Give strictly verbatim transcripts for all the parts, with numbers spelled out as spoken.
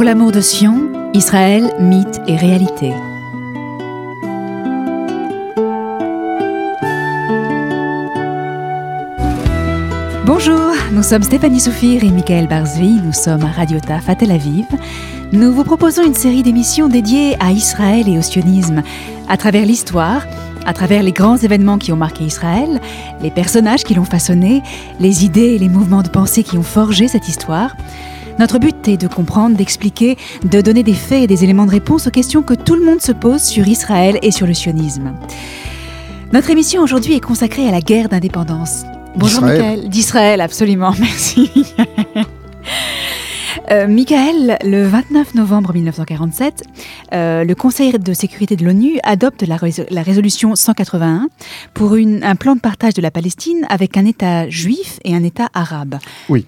l'amour de Sion, Israël, mythe et réalité. Bonjour, nous sommes Stéphanie Soufir et Michael Barzvi, nous sommes à Radio Taf à Tel Aviv. Nous vous proposons une série d'émissions dédiées à Israël et au sionisme, à travers l'histoire, à travers les grands événements qui ont marqué Israël, les personnages qui l'ont façonné, les idées et les mouvements de pensée qui ont forgé cette histoire. Notre but est de comprendre, d'expliquer, de donner des faits et des éléments de réponse aux questions que tout le monde se pose sur Israël et sur le sionisme. Notre émission aujourd'hui est consacrée à la guerre d'indépendance. Bonjour Michael. D'Israël, absolument, merci. euh, Michael, le vingt-neuf novembre mille neuf cent quarante-sept, euh, le Conseil de sécurité de l'ONU adopte la, rés- la résolution cent quatre-vingt-un pour une, un plan de partage de la Palestine avec un État juif et un État arabe. Oui.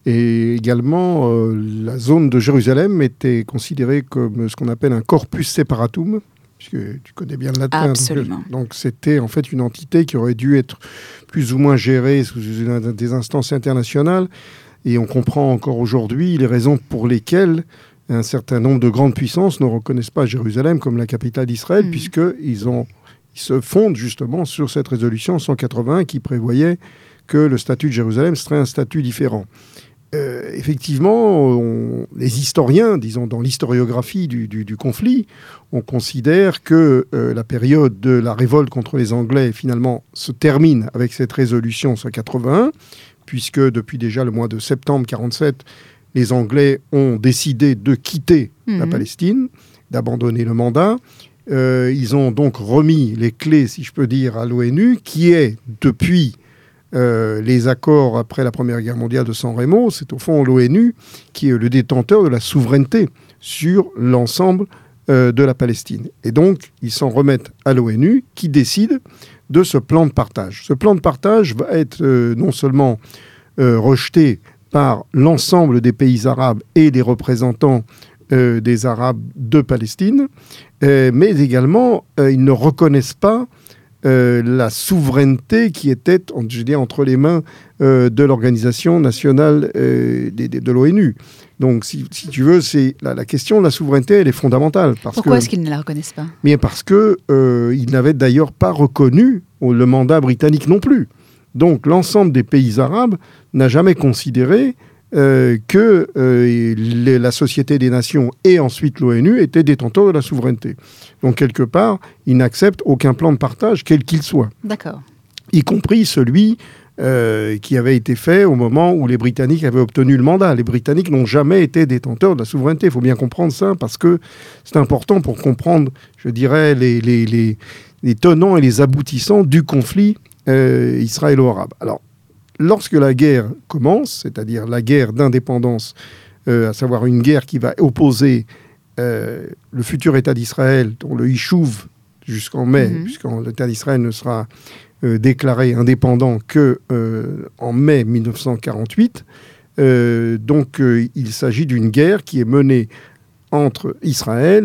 Et également, euh, la zone de Jérusalem était considérée comme ce qu'on appelle un corpus separatum, puisque tu connais bien le latin. Absolument. Donc, donc c'était en fait une entité qui aurait dû être plus ou moins gérée sous une, des instances internationales. Et on comprend encore aujourd'hui les raisons pour lesquelles un certain nombre de grandes puissances ne reconnaissent pas Jérusalem comme la capitale d'Israël, mmh. puisqu'ils ont, ils se fondent justement sur cette résolution cent quatre-vingt-un qui prévoyait que le statut de Jérusalem serait un statut différent. Euh, effectivement, on, les historiens, disons dans l'historiographie du, du, du conflit, on considère que euh, la période de la révolte contre les Anglais finalement se termine avec cette résolution cent quatre-vingt-un, puisque depuis déjà le mois de septembre quarante-sept, les Anglais ont décidé de quitter mmh. la Palestine, d'abandonner le mandat. Euh, ils ont donc remis les clés, si je peux dire, à l'ONU, qui est depuis Euh, les accords après la Première Guerre mondiale de San Remo, c'est au fond l'ONU qui est le détenteur de la souveraineté sur l'ensemble euh, de la Palestine. Et donc, ils s'en remettent à l'ONU qui décide de ce plan de partage. Ce plan de partage va être euh, non seulement euh, rejeté par l'ensemble des pays arabes et des représentants euh, des Arabes de Palestine, euh, mais également, euh, ils ne reconnaissent pas Euh, la souveraineté qui était, je dirais, entre les mains euh, de l'organisation nationale euh, de, de, de l'ONU. Donc, si, si tu veux, c'est la, la question de la souveraineté, elle est fondamentale. Parce Pourquoi que, est-ce qu'ils ne la reconnaissent pas ? Bien parce qu'ils euh, n'avaient d'ailleurs pas reconnu le mandat britannique non plus. Donc, l'ensemble des pays arabes n'a jamais considéré euh, que euh, les, la Société des Nations et ensuite l'ONU étaient détenteurs de la souveraineté. Donc, quelque part, ils n'acceptent aucun plan de partage, quel qu'il soit. D'accord. Y compris celui euh, qui avait été fait au moment où les Britanniques avaient obtenu le mandat. Les Britanniques n'ont jamais été détenteurs de la souveraineté. Il faut bien comprendre ça, parce que c'est important pour comprendre, je dirais, les, les, les, les tenants et les aboutissants du conflit euh, israélo-arabe. Alors, lorsque la guerre commence, c'est-à-dire la guerre d'indépendance, euh, à savoir une guerre qui va opposer euh, le futur État d'Israël, dont le Yishuv jusqu'en mai, mmh. puisqu'en l'État d'Israël ne sera euh, déclaré indépendant qu'en euh, mai mille neuf cent quarante-huit, euh, donc euh, il s'agit d'une guerre qui est menée entre Israël,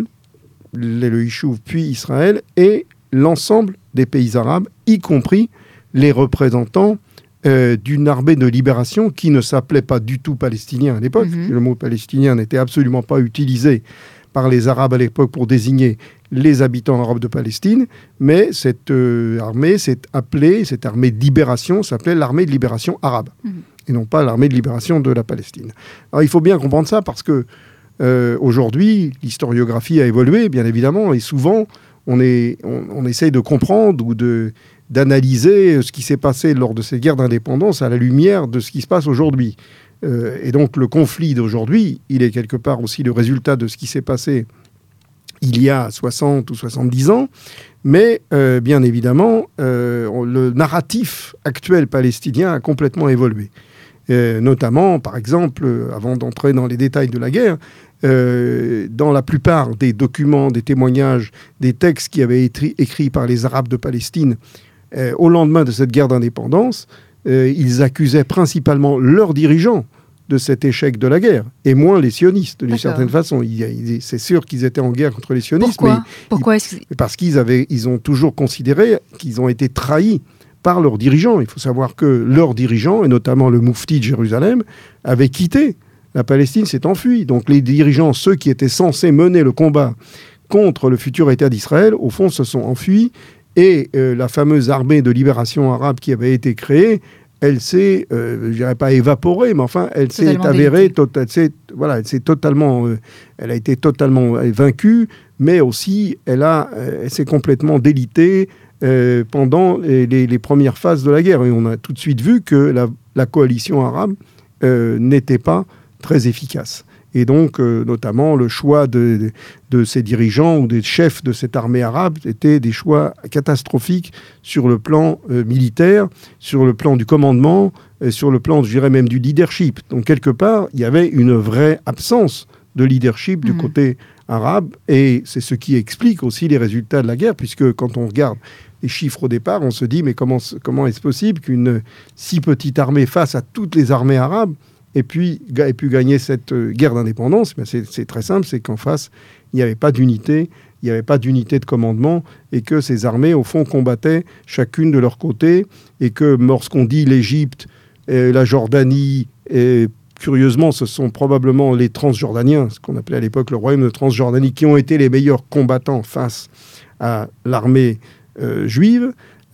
le, le Yishuv puis Israël, et l'ensemble des pays arabes, y compris les représentants Euh, d'une armée de libération qui ne s'appelait pas du tout palestinien à l'époque. Mm-hmm. Le mot palestinien n'était absolument pas utilisé par les Arabes à l'époque pour désigner les habitants arabes de Palestine, mais cette euh, armée s'est appelée, cette armée de libération s'appelait l'armée de libération arabe, mm-hmm. et non pas l'armée de libération de la Palestine. Alors il faut bien comprendre ça parce que euh, aujourd'hui, l'historiographie a évolué, bien évidemment, et souvent on, est, on, on essaye de comprendre ou de d'analyser ce qui s'est passé lors de ces guerres d'indépendance à la lumière de ce qui se passe aujourd'hui. Euh, et donc le conflit d'aujourd'hui, il est quelque part aussi le résultat de ce qui s'est passé il y a soixante ou soixante-dix ans, mais euh, bien évidemment, euh, le narratif actuel palestinien a complètement évolué. Euh, notamment, par exemple, avant d'entrer dans les détails de la guerre, euh, dans la plupart des documents, des témoignages, des textes qui avaient été écrits par les Arabes de Palestine, Euh, au lendemain de cette guerre d'indépendance, euh, ils accusaient principalement leurs dirigeants de cet échec de la guerre, et moins les sionistes, d'une D'accord. certaine façon. Il, il, c'est sûr qu'ils étaient en guerre contre les sionistes, Pourquoi mais Pourquoi ils, est-ce que... parce qu'ils avaient, ils ont toujours considéré qu'ils ont été trahis par leurs dirigeants. Il faut savoir que leurs dirigeants, et notamment le Moufti de Jérusalem, avaient quitté la Palestine s'est enfuie. Donc les dirigeants, ceux qui étaient censés mener le combat contre le futur État d'Israël, au fond, se sont enfuis. Et euh, la fameuse armée de libération arabe qui avait été créée, elle s'est, euh, je ne dirais pas évaporée, mais enfin, elle s'est avérée, to- elle s'est, voilà, elle s'est totalement, euh, elle a été totalement vaincue, mais aussi, elle, a, elle s'est complètement délitée euh, pendant les, les, les premières phases de la guerre. Et on a tout de suite vu que la, la coalition arabe euh, n'était pas très efficace. Et donc, euh, notamment, le choix de, de, de ces dirigeants ou des chefs de cette armée arabe étaient des choix catastrophiques sur le plan euh, militaire, sur le plan du commandement, et sur le plan, je dirais même, du leadership. Donc, quelque part, il y avait une vraie absence de leadership mmh. du côté arabe, et c'est ce qui explique aussi les résultats de la guerre, puisque quand on regarde les chiffres au départ, on se dit, mais comment, comment est-ce possible qu'une si petite armée face à toutes les armées arabes et puis ait pu gagner cette guerre d'indépendance? Ben c'est, c'est très simple, c'est qu'en face, il n'y avait pas d'unité, il n'y avait pas d'unité de commandement, et que ces armées, au fond, combattaient chacune de leur côté, et que lorsqu'on dit l'Égypte, et la Jordanie, et curieusement, ce sont probablement les Transjordaniens, ce qu'on appelait à l'époque le royaume de Transjordanie, qui ont été les meilleurs combattants face à l'armée euh, juive,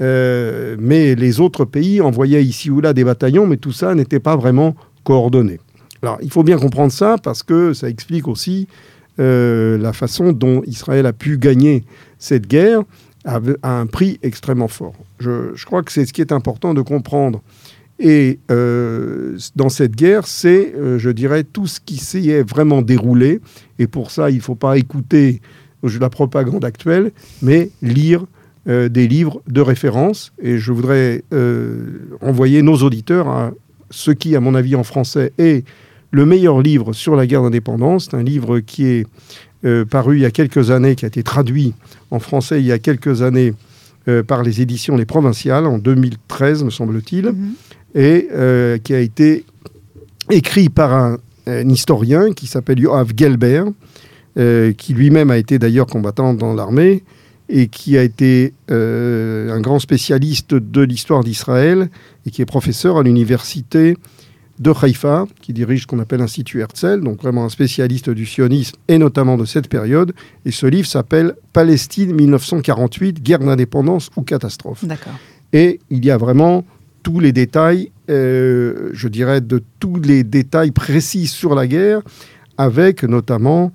euh, mais les autres pays envoyaient ici ou là des bataillons, mais tout ça n'était pas vraiment coordonnées. Alors, il faut bien comprendre ça parce que ça explique aussi euh, la façon dont Israël a pu gagner cette guerre à, à un prix extrêmement fort. Je, je crois que c'est ce qui est important de comprendre. Et euh, dans cette guerre, c'est, euh, je dirais, tout ce qui s'y est vraiment déroulé. Et pour ça, il ne faut pas écouter la propagande actuelle, mais lire euh, des livres de référence. Et je voudrais euh, envoyer nos auditeurs à ce qui, à mon avis, en français, est le meilleur livre sur la guerre d'indépendance. C'est un livre qui est euh, paru il y a quelques années, qui a été traduit en français il y a quelques années euh, par les éditions Les Provinciales, en deux mille treize, me semble-t-il, mm-hmm. et euh, qui a été écrit par un, un historien qui s'appelle Yoav Gelber, euh, qui lui-même a été d'ailleurs combattant dans l'armée, et qui a été euh, un grand spécialiste de l'histoire d'Israël et qui est professeur à l'université de Haïfa, qui dirige ce qu'on appelle l'Institut Herzl, donc vraiment un spécialiste du sionisme et notamment de cette période. Et ce livre s'appelle « Palestine dix-neuf cent quarante-huit, guerre d'indépendance ou catastrophe ». D'accord. Et il y a vraiment tous les détails, euh, je dirais, de tous les détails précis sur la guerre, avec notamment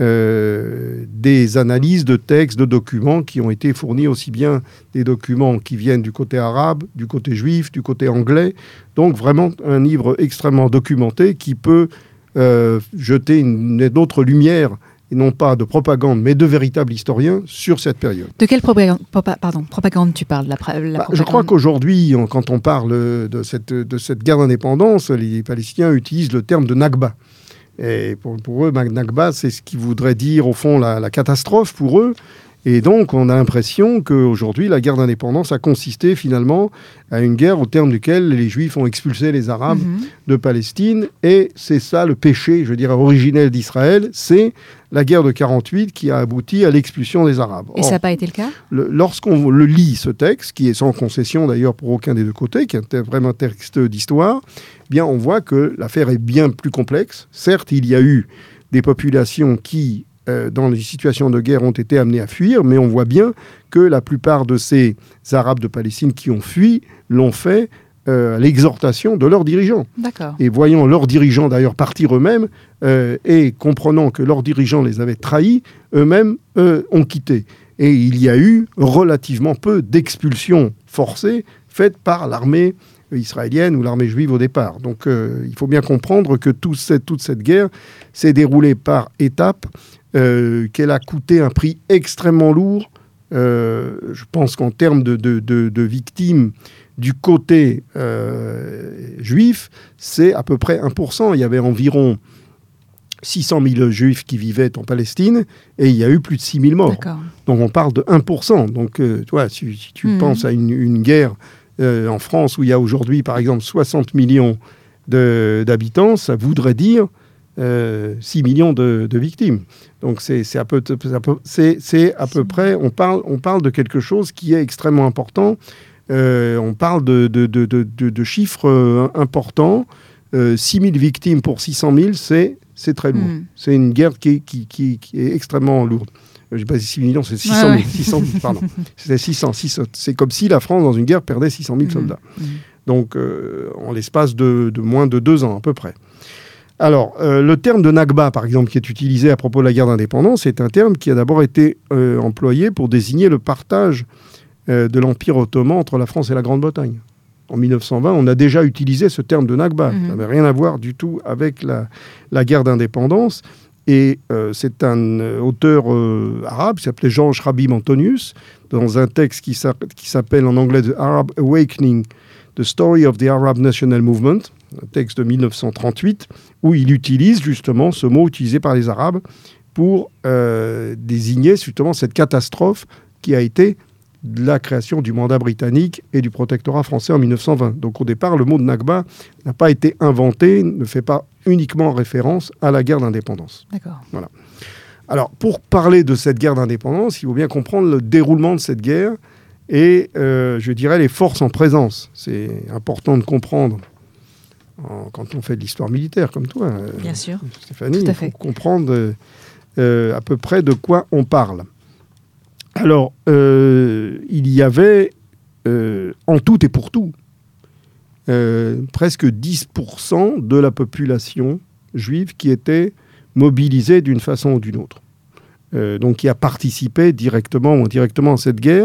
Euh, des analyses de textes, de documents qui ont été fournis, aussi bien des documents qui viennent du côté arabe, du côté juif, du côté anglais. Donc vraiment un livre extrêmement documenté qui peut euh, jeter une, une autre lumière, et non pas de propagande, mais de véritables historiens sur cette période. De quelle propagande, pardon, propagande tu parles la, la bah, Je crois qu'aujourd'hui, quand on parle de cette, de cette guerre d'indépendance, les Palestiniens utilisent le terme de Nakba. Et pour, pour eux, Nakba, c'est ce qui voudrait dire, au fond, la, la catastrophe pour eux. Et donc, on a l'impression qu'aujourd'hui, la guerre d'indépendance a consisté finalement à une guerre au terme duquel les Juifs ont expulsé les Arabes mmh. de Palestine. Et c'est ça le péché, je dirais, originel d'Israël, c'est la guerre de quarante-huit qui a abouti à l'expulsion des Arabes. Et Or, ça n'a pas été le cas le, Lorsqu'on le lit, ce texte, qui est sans concession d'ailleurs pour aucun des deux côtés, qui est vraiment un texte d'histoire, eh bien, on voit que l'affaire est bien plus complexe. Certes, il y a eu des populations qui... Euh, dans les situations de guerre, ont été amenés à fuir, mais on voit bien que la plupart de ces Arabes de Palestine qui ont fui l'ont fait euh, à l'exhortation de leurs dirigeants. D'accord. Et voyant leurs dirigeants d'ailleurs partir eux-mêmes, euh, et comprenant que leurs dirigeants les avaient trahis, eux-mêmes euh, ont quitté. Et il y a eu relativement peu d'expulsions forcées faites par l'armée israélienne ou l'armée juive au départ. Donc euh, il faut bien comprendre que tout cette, toute cette guerre s'est déroulée par étapes, Euh, qu'elle a coûté un prix extrêmement lourd. Euh, je pense qu'en termes de, de, de, de victimes du côté euh, juif, c'est à peu près un pour cent. Il y avait environ six cent mille juifs qui vivaient en Palestine et il y a eu plus de six mille morts. D'accord. Donc on parle de un pour cent. Donc euh, tu vois, si, si tu mmh. penses à une, une guerre euh, en France où il y a aujourd'hui par exemple soixante millions de, d'habitants, ça voudrait dire Euh, six millions de, de victimes. Donc c'est, c'est, à peu, c'est, c'est à peu près, on parle, on parle de quelque chose qui est extrêmement important. Euh, on parle de, de, de, de, de chiffres importants euh, six mille victimes pour six cent mille, c'est, c'est très lourd. Mmh. C'est une guerre qui est, qui, qui, qui est extrêmement lourde. Je n'ai pas dit six millions, c'est six cent mille. Ouais, ouais. six cent mille, pardon. C'était six cents, six cents. C'est comme si la France, dans une guerre, perdait six cent mille mmh. soldats. Mmh. Donc, euh, en l'espace de, de moins de deux ans, à peu près. Alors, euh, le terme de Nakba, par exemple, qui est utilisé à propos de la guerre d'indépendance, c'est un terme qui a d'abord été euh, employé pour désigner le partage euh, de l'Empire ottoman entre la France et la Grande-Bretagne. En mille neuf cent vingt, on a déjà utilisé ce terme de Nakba. Mmh. Ça n'avait rien à voir du tout avec la, la guerre d'indépendance. Et euh, c'est un euh, auteur euh, arabe qui s'appelait George Rabib Antonius, dans un texte qui, s'a- qui s'appelle en anglais The Arab Awakening, The Story of the Arab National Movement, un texte de mille neuf cent trente-huit, où il utilise justement ce mot utilisé par les Arabes pour euh, désigner justement cette catastrophe qui a été la création du mandat britannique et du protectorat français en mille neuf cent vingt. Donc au départ, le mot de Nakba n'a pas été inventé, ne fait pas uniquement référence à la guerre d'indépendance. D'accord. Voilà. Alors, pour parler de cette guerre d'indépendance, il faut bien comprendre le déroulement de cette guerre et, euh, je dirais, les forces en présence. C'est important de comprendre, en, quand on fait de l'histoire militaire, comme toi, bien euh, sûr. Stéphanie, il faut comprendre euh, à peu près de quoi on parle. Alors, euh, il y avait, euh, en tout et pour tout, euh, presque dix pour cent de la population juive qui était mobilisée d'une façon ou d'une autre. Euh, donc, qui a participé directement ou indirectement à cette guerre.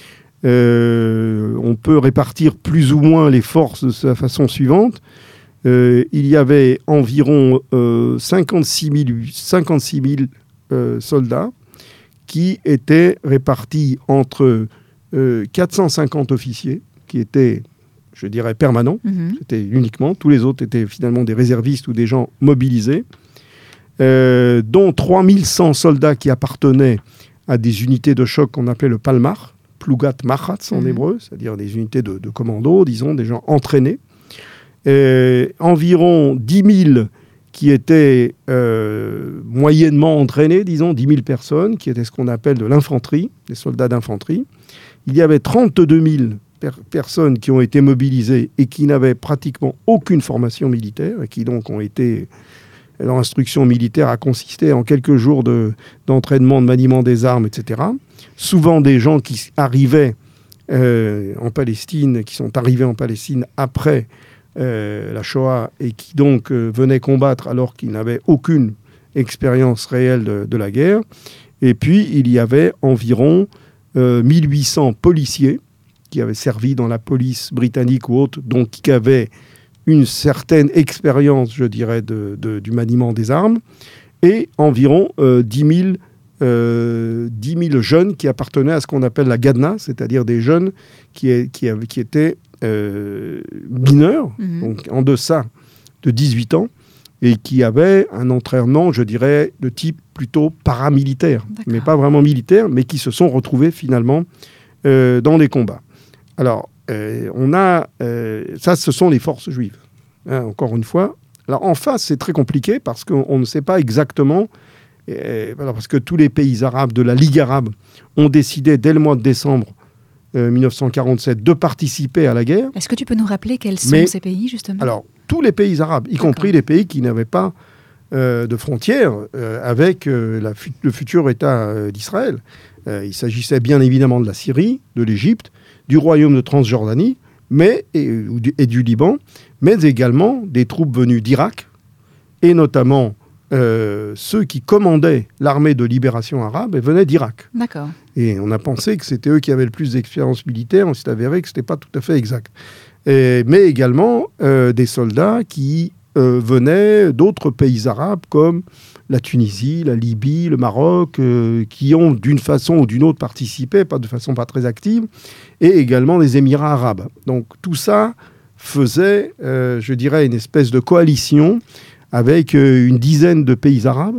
Euh, on peut répartir plus ou moins les forces de la façon suivante. Euh, il y avait environ euh, cinquante-six mille euh, soldats qui étaient répartis entre euh, quatre cent cinquante officiers, qui étaient, je dirais, permanents. Mmh. C'était uniquement. Tous les autres étaient finalement des réservistes ou des gens mobilisés, euh, dont trois mille cent soldats qui appartenaient à des unités de choc qu'on appelait le Palmach, Plugat Machatz en mmh. hébreu, c'est-à-dire des unités de, de commando, disons, des gens entraînés. Euh, environ dix mille qui étaient euh, moyennement entraînés, disons, dix mille personnes, qui étaient ce qu'on appelle de l'infanterie, des soldats d'infanterie. Il y avait trente-deux mille per- personnes qui ont été mobilisées et qui n'avaient pratiquement aucune formation militaire, et qui donc ont été... Leur instruction militaire a consisté en quelques jours de, d'entraînement, de maniement des armes, et cetera. Souvent des gens qui arrivaient euh, en Palestine, qui sont arrivés en Palestine après Euh, la Shoah, et qui donc euh, venaient combattre alors qu'ils n'avaient aucune expérience réelle de, de la guerre. Et puis, il y avait environ euh, mille huit cents policiers qui avaient servi dans la police britannique ou autre, donc qui avaient une certaine expérience, je dirais, de, de, du maniement des armes, et environ euh, dix mille jeunes qui appartenaient à ce qu'on appelle la Gadna, c'est-à-dire des jeunes qui, est, qui, avaient, qui étaient Euh, mineurs, mmh. donc en deçà de dix-huit ans, et qui avaient un entraînement, je dirais, de type plutôt paramilitaire, D'accord. mais pas vraiment militaire, mais qui se sont retrouvés finalement euh, dans les combats. Alors, euh, on a... Euh, ça, ce sont les forces juives. Hein, encore une fois. Alors, en face, c'est très compliqué parce qu'on, on ne sait pas exactement... Euh, parce que tous les pays arabes de la Ligue arabe ont décidé, dès le mois de décembre Euh, mille neuf cent quarante-sept, de participer à la guerre. Est-ce que tu peux nous rappeler quels sont Mais, ces pays, justement ? Alors, tous les pays arabes, y D'accord. compris les pays qui n'avaient pas euh, de frontières euh, avec euh, la fu- le futur État euh, d'Israël. Euh, il s'agissait bien évidemment de la Syrie, de l'Égypte, du royaume de Transjordanie mais, et, et du Liban, mais également des troupes venues d'Irak, et notamment Euh, ceux qui commandaient l'armée de libération arabe venaient d'Irak. D'accord. Et on a pensé que c'était eux qui avaient le plus d'expérience militaire. On s'est avéré que ce n'était pas tout à fait exact. Et, mais également euh, des soldats qui euh, venaient d'autres pays arabes comme la Tunisie, la Libye, le Maroc, euh, qui ont d'une façon ou d'une autre participé, pas de façon pas très active, et également des Émirats arabes. Donc tout ça faisait, euh, je dirais, une espèce de coalition avec euh, une dizaine de pays arabes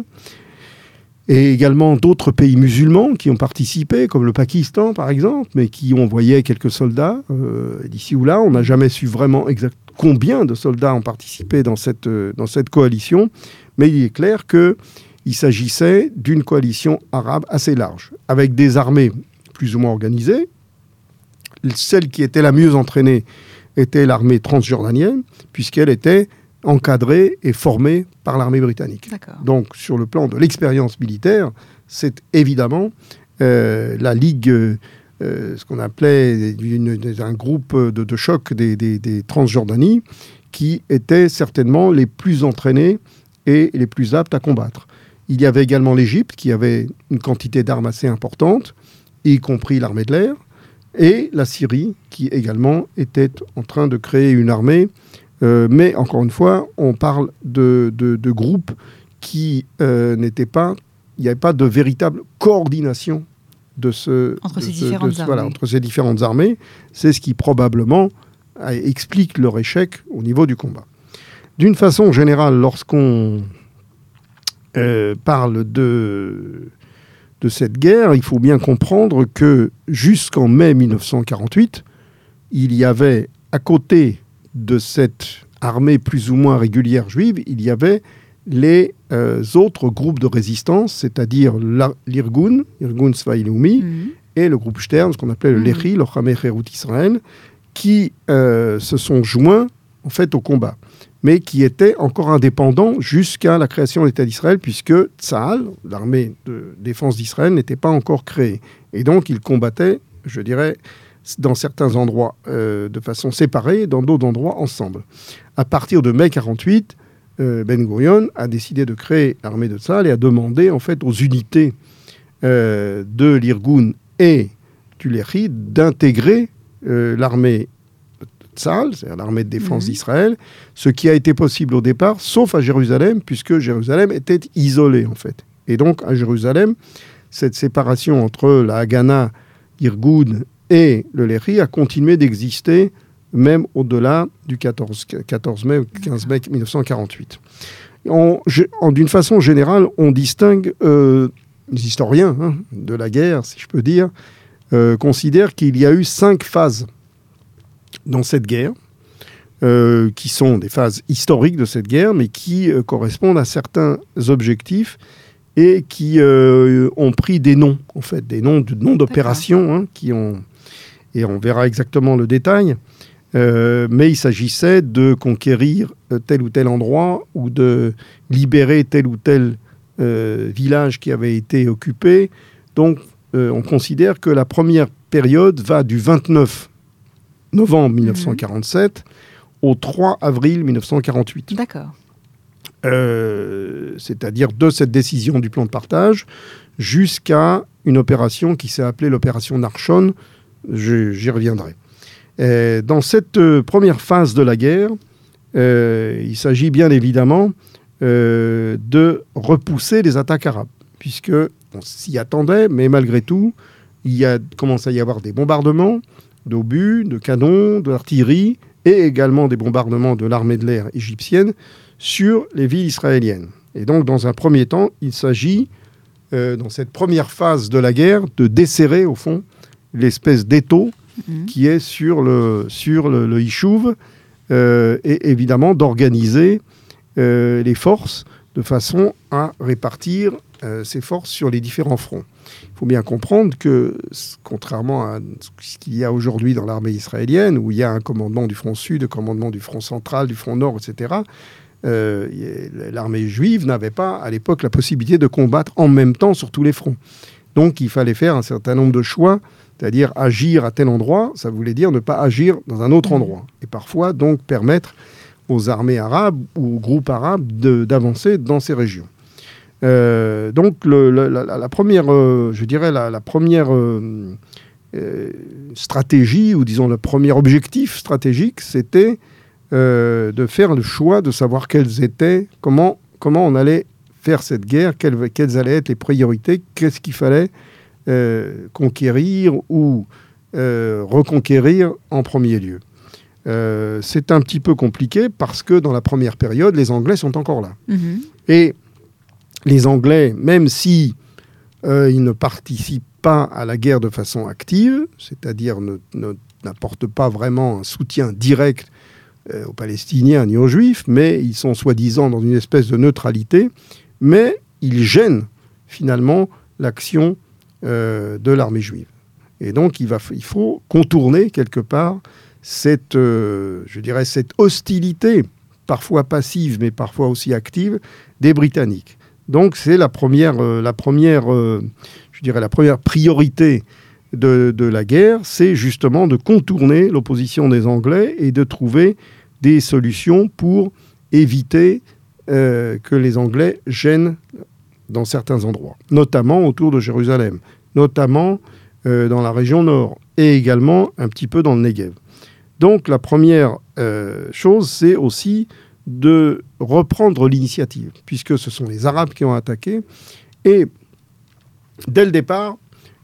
et également d'autres pays musulmans qui ont participé, comme le Pakistan par exemple, mais qui ont envoyé quelques soldats euh, d'ici ou là. On n'a jamais su vraiment exact combien de soldats ont participé dans cette, euh, dans cette coalition, mais il est clair qu'il s'agissait d'une coalition arabe assez large, avec des armées plus ou moins organisées. Celle qui était la mieux entraînée était l'armée transjordanienne, puisqu'elle était encadrés et formés par l'armée britannique. D'accord. Donc, sur le plan de l'expérience militaire, c'est évidemment euh, la Ligue, euh, ce qu'on appelait une, un groupe de, de choc des, des, des Transjordanie, qui étaient certainement les plus entraînés et les plus aptes à combattre. Il y avait également l'Égypte, qui avait une quantité d'armes assez importante, y compris l'armée de l'air, et la Syrie, qui également était en train de créer une armée. Euh, mais encore une fois, on parle de, de, de groupes qui euh, n'étaient pas... Il n'y avait pas de véritable coordination de ce, entre, de ces ce, différentes de ce, armées. Voilà, entre ces différentes armées. C'est ce qui probablement explique leur échec au niveau du combat. D'une façon générale, lorsqu'on euh, parle de, de cette guerre, il faut bien comprendre que jusqu'en mai mille neuf cent quarante-huit, il y avait, à côté de cette armée plus ou moins régulière juive, il y avait les euh, autres groupes de résistance, c'est-à-dire la, l'Irgun, Irgun Tzva Leumi, mm-hmm. et le groupe Stern, ce qu'on appelait le Lehi, mm-hmm. Lochamei Cherut Israël, qui euh, se sont joints en fait au combat, mais qui étaient encore indépendants jusqu'à la création de l'État d'Israël, puisque Tzahal, l'armée de défense d'Israël, n'était pas encore créée. Et donc ils combattaient, je dirais, dans certains endroits euh, de façon séparée, dans d'autres endroits ensemble. À partir de mai quarante-huit, euh, Ben Gurion a décidé de créer l'armée de Tzahal et a demandé en fait aux unités euh, de l'Irgun et du Lehi d'intégrer Euh, l'armée Tzahal, c'est-à-dire l'armée de défense mmh. d'Israël, ce qui a été possible au départ, sauf à Jérusalem, puisque Jérusalem était isolée, en fait. Et donc, à Jérusalem, cette séparation entre la Haganah, Irgun et le Lehi a continué d'exister, même au-delà du quatorze mai ou quinze mai mille neuf cent quarante-huit. On, en, d'une façon générale, on distingue, euh, les historiens hein, de la guerre, si je peux dire, Euh, considère qu'il y a eu cinq phases dans cette guerre, euh, qui sont des phases historiques de cette guerre, mais qui euh, correspondent à certains objectifs et qui euh, ont pris des noms, en fait, des noms, de, noms d'opérations, hein, qui ont, et on verra exactement le détail, euh, mais il s'agissait de conquérir tel ou tel endroit ou de libérer tel ou tel euh, village qui avait été occupé. Donc, Euh, on considère que la première période va du vingt-neuf novembre mille neuf cent quarante-sept mmh. au trois avril mille neuf cent quarante-huit. D'accord. Euh, c'est-à-dire de cette décision du plan de partage jusqu'à une opération qui s'est appelée l'opération Narshon. Je, j'y reviendrai. Et dans cette euh, première phase de la guerre, euh, il s'agit bien évidemment euh, de repousser les attaques arabes, puisque on s'y attendait, mais malgré tout, il y a, commence à y avoir des bombardements d'obus, de canons, de l'artillerie, et également des bombardements de l'armée de l'air égyptienne sur les villes israéliennes. Et donc, dans un premier temps, il s'agit, euh, dans cette première phase de la guerre, de desserrer, au fond, l'espèce d'étau mmh. qui est sur le, sur le, le Yishuv, euh, et évidemment d'organiser euh, les forces de façon à répartir euh, ces forces sur les différents fronts. Il faut bien comprendre que, contrairement à ce qu'il y a aujourd'hui dans l'armée israélienne, où il y a un commandement du front sud, un commandement du front central, du front nord, et cetera, euh, l'armée juive n'avait pas, à l'époque, la possibilité de combattre en même temps sur tous les fronts. Donc, il fallait faire un certain nombre de choix, c'est-à-dire agir à tel endroit, ça voulait dire ne pas agir dans un autre endroit. Et parfois, donc, permettre aux armées arabes ou aux groupes arabes de, d'avancer dans ces régions. Euh, donc le, le, la, la première, euh, je dirais la, la première euh, euh, stratégie, ou disons le premier objectif stratégique, c'était euh, de faire le choix de savoir quelles étaient, comment, comment on allait faire cette guerre, quelles, quelles allaient être les priorités, qu'est-ce qu'il fallait euh, conquérir ou euh, reconquérir en premier lieu. Euh, c'est un petit peu compliqué parce que dans la première période, les Anglais sont encore là. Mmh. Et les Anglais, même si euh, ils ne participent pas à la guerre de façon active, c'est-à-dire ne, ne, n'apportent pas vraiment un soutien direct euh, aux Palestiniens ni aux Juifs, mais ils sont soi-disant dans une espèce de neutralité, mais ils gênent finalement l'action euh, de l'armée juive. Et donc il, va, il faut contourner quelque part cette, euh, je dirais, cette hostilité parfois passive, mais parfois aussi active, des Britanniques. Donc c'est la première, euh, la première, euh, je dirais la première priorité de, de la guerre, c'est justement de contourner l'opposition des Anglais et de trouver des solutions pour éviter euh, que les Anglais gênent dans certains endroits, notamment autour de Jérusalem, notamment euh, dans la région nord et également un petit peu dans le Negev. Donc la première euh, chose, c'est aussi de reprendre l'initiative, puisque ce sont les Arabes qui ont attaqué. Et dès le départ,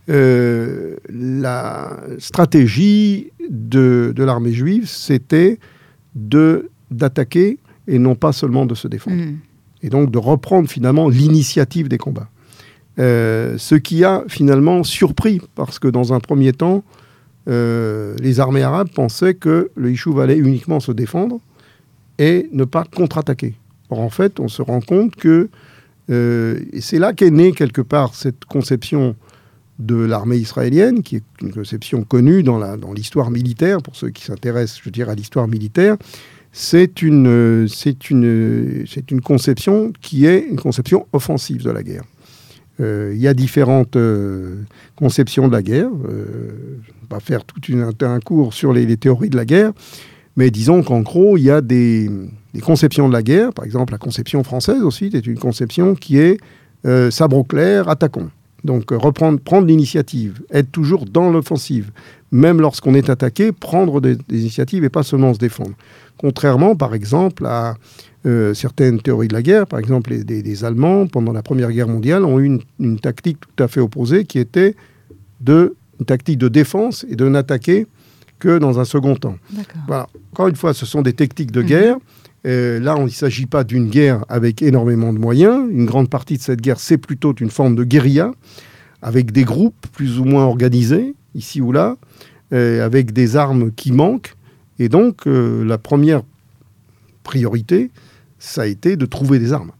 euh, la stratégie de, de l'armée juive, c'était de, d'attaquer et non pas seulement de se défendre. Mmh. Et donc de reprendre finalement l'initiative des combats. Euh, ce qui a finalement surpris, parce que dans un premier temps, euh, les armées arabes pensaient que le Yishuv allait uniquement se défendre et ne pas contre-attaquer. Or, en fait, on se rend compte que, euh, et c'est là qu'est née quelque part cette conception de l'armée israélienne, qui est une conception connue dans, la, dans l'histoire militaire, pour ceux qui s'intéressent, je dirais, à l'histoire militaire, c'est une, c'est une, c'est une conception qui est une conception offensive de la guerre. Euh, il y a différentes euh, conceptions de la guerre. Euh, je ne vais pas faire tout une, un cours sur les, les théories de la guerre, mais disons qu'en gros, il y a des, des conceptions de la guerre. Par exemple, la conception française aussi est une conception qui est euh, sabre au clair, attaquons. Donc, euh, reprendre, prendre l'initiative, être toujours dans l'offensive. Même lorsqu'on est attaqué, prendre des, des initiatives et pas seulement se défendre. Contrairement, par exemple, à euh, certaines théories de la guerre, par exemple, les, des, des Allemands, pendant la Première Guerre mondiale, ont eu une, une tactique tout à fait opposée, qui était de, une tactique de défense et de n'attaquer que dans un second temps. Voilà. Encore une fois, ce sont des techniques de guerre. Mmh. Euh, là, il ne s'agit pas d'une guerre avec énormément de moyens. Une grande partie de cette guerre, c'est plutôt une forme de guérilla, avec des groupes plus ou moins organisés, ici ou là, euh, avec des armes qui manquent. Et donc, euh, la première priorité, ça a été de trouver des armes.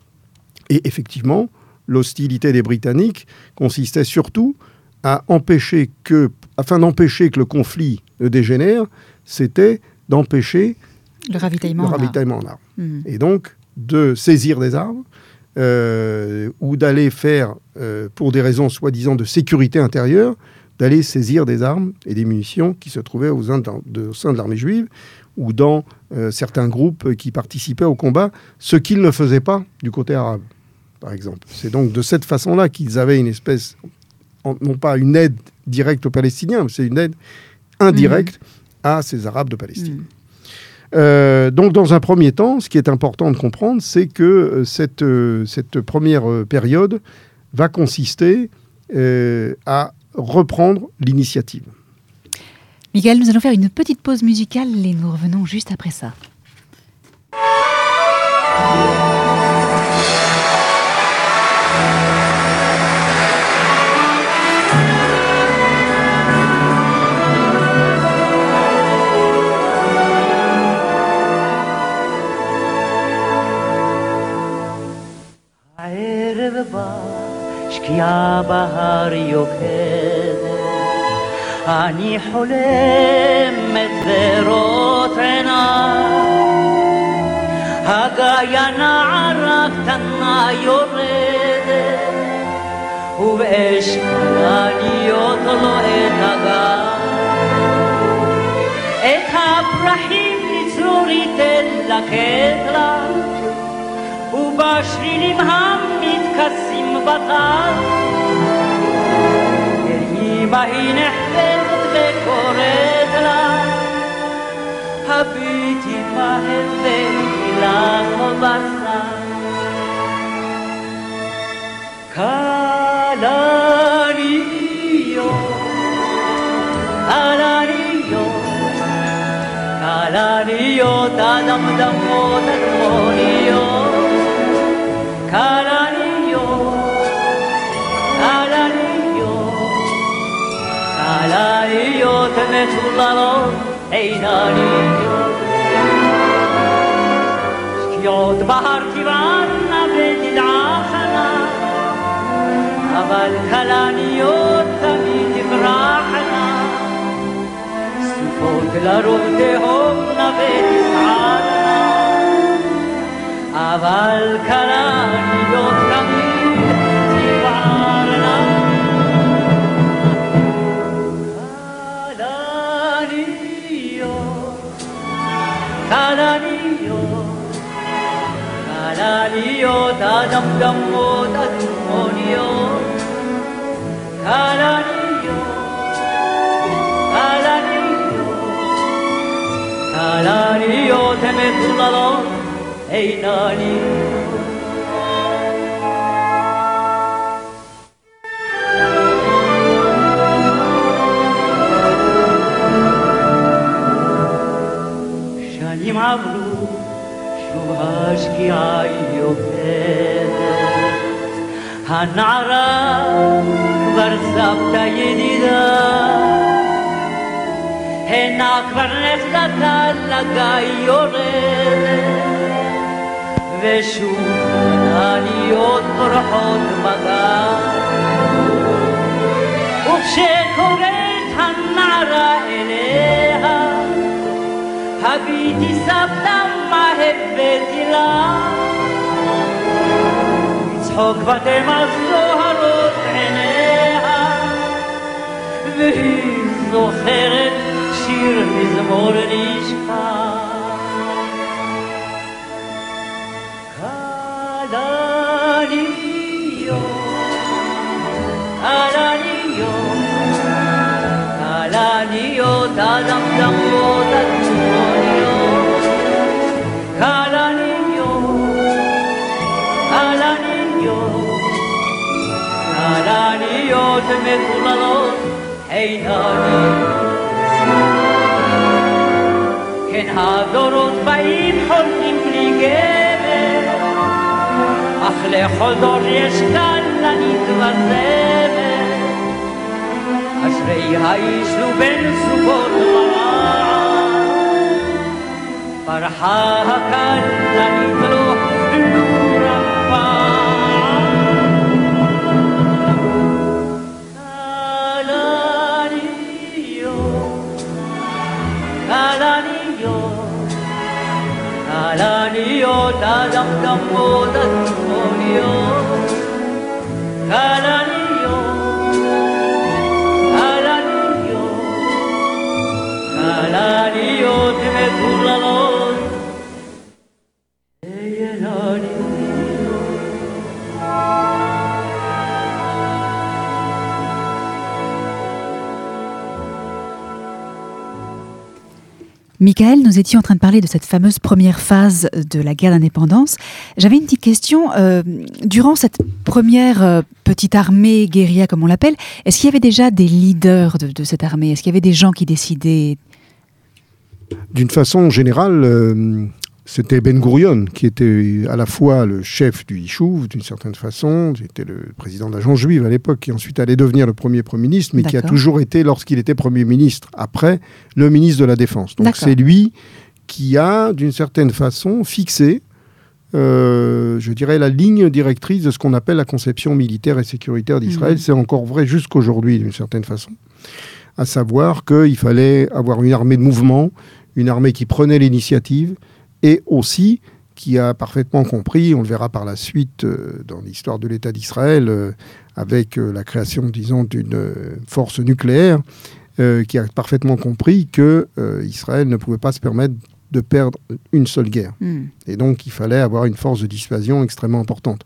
Et effectivement, l'hostilité des Britanniques consistait surtout à empêcher que, afin d'empêcher que le conflit ne dégénère, c'était d'empêcher le ravitaillement, le ravitaillement en armes. Mmh. Et donc, de saisir des armes euh, ou d'aller faire, euh, pour des raisons soi-disant de sécurité intérieure, d'aller saisir des armes et des munitions qui se trouvaient au sein de, au sein de l'armée juive ou dans euh, certains groupes qui participaient au combat, ce qu'ils ne faisaient pas du côté arabe, par exemple. C'est donc de cette façon-là qu'ils avaient une espèce, non pas une aide directe aux Palestiniens, mais c'est une aide indirecte mmh. à ces Arabes de Palestine. Mmh. Euh, donc, dans un premier temps, ce qui est important de comprendre, c'est que euh, cette, euh, cette première euh, période va consister euh, à reprendre l'initiative. Michael, nous allons faire une petite pause musicale et nous revenons juste après ça. שקיעה בהר יוקדת, אני חולמת ברות עיניי, הגיא נערה קטנה יורדת, ובאש כלניות לוהט הגיא, את הפרחים לצרור ייתן לקט לה, ובשבילים המתכסים בטל, אמא היא נחפרת וקוראת לה, הביטי מהר ותהילך בשר. כלניות, כלניות, כלניות הדמדמות הדמוניות, כלניות, כלניות, כלניות מצוללות עינניות, שקיעות בהר טבענה ותדעכנה, אבל כלניות תמיד תברחנה, סופות לרוב תהומנה ותסעדנה, אבל כלניות תמיד תבערנה כלניות כלניות כלניות הדמדמות הדמוניות כלניות כלניות הן מטוללות עינניות שנים עברו שוב השקיעה יורדת הנערה כבר סבתא ידידה הנה כבר נכדתה לגיא יורדת ושוב כלניות פורחות בגן וכשקוראת הנערה אליה הביטי סבתא מה הבאתי לה לצחוק ותמס זוהרות עיניה והיא זוכרת שיר מזמור נשכח כלניות, כלניות, הדמדמות הצפוניות כלניות, כלניות, כלניות מטוללות עינניות כן הדורות באים חולפים בלי גבר אך לכל דור יש כלנית וזמר אשרי האיש לו בן סוכות מראה פרחה הכלנית לו לו רפה כלניות כלניות כלניות הדמדמות הצפוניות כלניות כלניות מטוללות עינניות Michael, nous étions en train de parler de cette fameuse première phase de la guerre d'indépendance. J'avais une petite question. Euh, durant cette première euh, petite armée guérilla, comme on l'appelle, est-ce qu'il y avait déjà des leaders de, de cette armée? Est-ce qu'il y avait des gens qui décidaient? D'une façon générale, euh, c'était Ben Gurion qui était à la fois le chef du Yishuv, d'une certaine façon, c'était le président de l'agence juive à l'époque, qui ensuite allait devenir le premier Premier ministre, mais D'accord. qui a toujours été, lorsqu'il était Premier ministre, après, le ministre de la Défense. Donc D'accord. c'est lui qui a, d'une certaine façon, fixé, euh, je dirais, la ligne directrice de ce qu'on appelle la conception militaire et sécuritaire d'Israël. Mmh. C'est encore vrai jusqu'aujourd'hui, d'une certaine façon. À savoir qu'il fallait avoir une armée de mouvement, une armée qui prenait l'initiative, et aussi qui a parfaitement compris, on le verra par la suite euh, dans l'histoire de l'État d'Israël, euh, avec euh, la création, disons, d'une euh, force nucléaire, euh, qui a parfaitement compris que euh, Israël ne pouvait pas se permettre de perdre une seule guerre. Mm. Et donc, il fallait avoir une force de dissuasion extrêmement importante.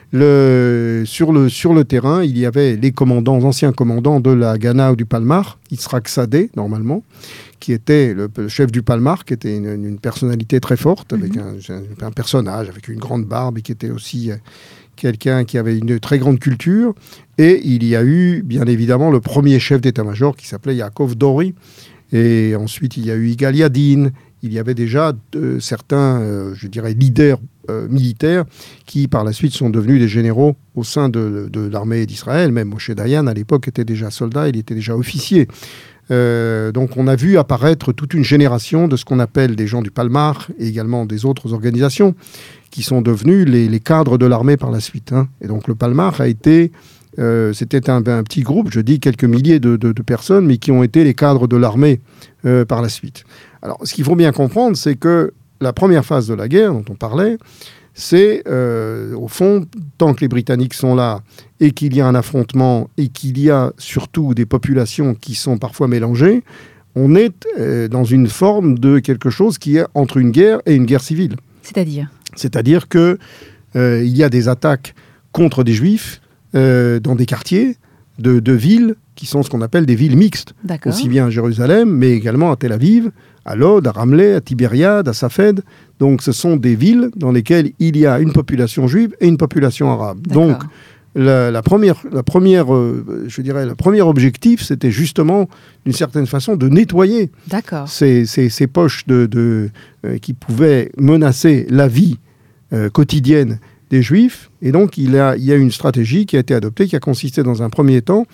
Le, sur, le, sur le terrain, il y avait les commandants, anciens commandants de la Haganah ou du Palmar, Yitzhak Sadeh, normalement, qui était le, le chef du Palmar, qui était une, une personnalité très forte, avec mm-hmm. un, un personnage, avec une grande barbe, et qui était aussi euh, quelqu'un qui avait une très grande culture. Et il y a eu, bien évidemment, le premier chef d'état-major, qui s'appelait Yaakov Dori. Et ensuite, il y a eu Yigal Yadin. Il y avait déjà euh, certains, euh, je dirais, leaders euh, militaires qui, par la suite, sont devenus des généraux au sein de, de l'armée d'Israël. Même Moshe Dayan, à l'époque, était déjà soldat, il était déjà officier. Euh, donc, on a vu apparaître toute une génération de ce qu'on appelle des gens du Palmar et également des autres organisations qui sont devenus les, les cadres de l'armée par la suite. Hein. Et donc, le Palmar a été... Euh, c'était un, un petit groupe, je dis quelques milliers de, de, de personnes, mais qui ont été les cadres de l'armée euh, par la suite. Alors, ce qu'il faut bien comprendre, c'est que la première phase de la guerre dont on parlait, c'est, euh, au fond, tant que les Britanniques sont là et qu'il y a un affrontement et qu'il y a surtout des populations qui sont parfois mélangées, on est euh, dans une forme de quelque chose qui est entre une guerre et une guerre civile. C'est-à-dire ? C'est-à-dire qu'il euh, y a des attaques contre des Juifs euh, dans des quartiers de, de villes qui sont ce qu'on appelle des villes mixtes. D'accord. Aussi bien à Jérusalem, mais également à Tel Aviv, à Lod, à Ramleh, à Tibériade, à Safed. Donc ce sont des villes dans lesquelles il y a une population juive et une population arabe. D'accord. Donc la, la première, la première, euh, je dirais, le premier objectif, c'était justement, d'une certaine façon, de nettoyer D'accord. ces, ces, ces poches de, de, euh, qui pouvaient menacer la vie euh, quotidienne des Juifs. Et donc il y a, il y a une stratégie qui a été adoptée, qui a consisté dans un premier temps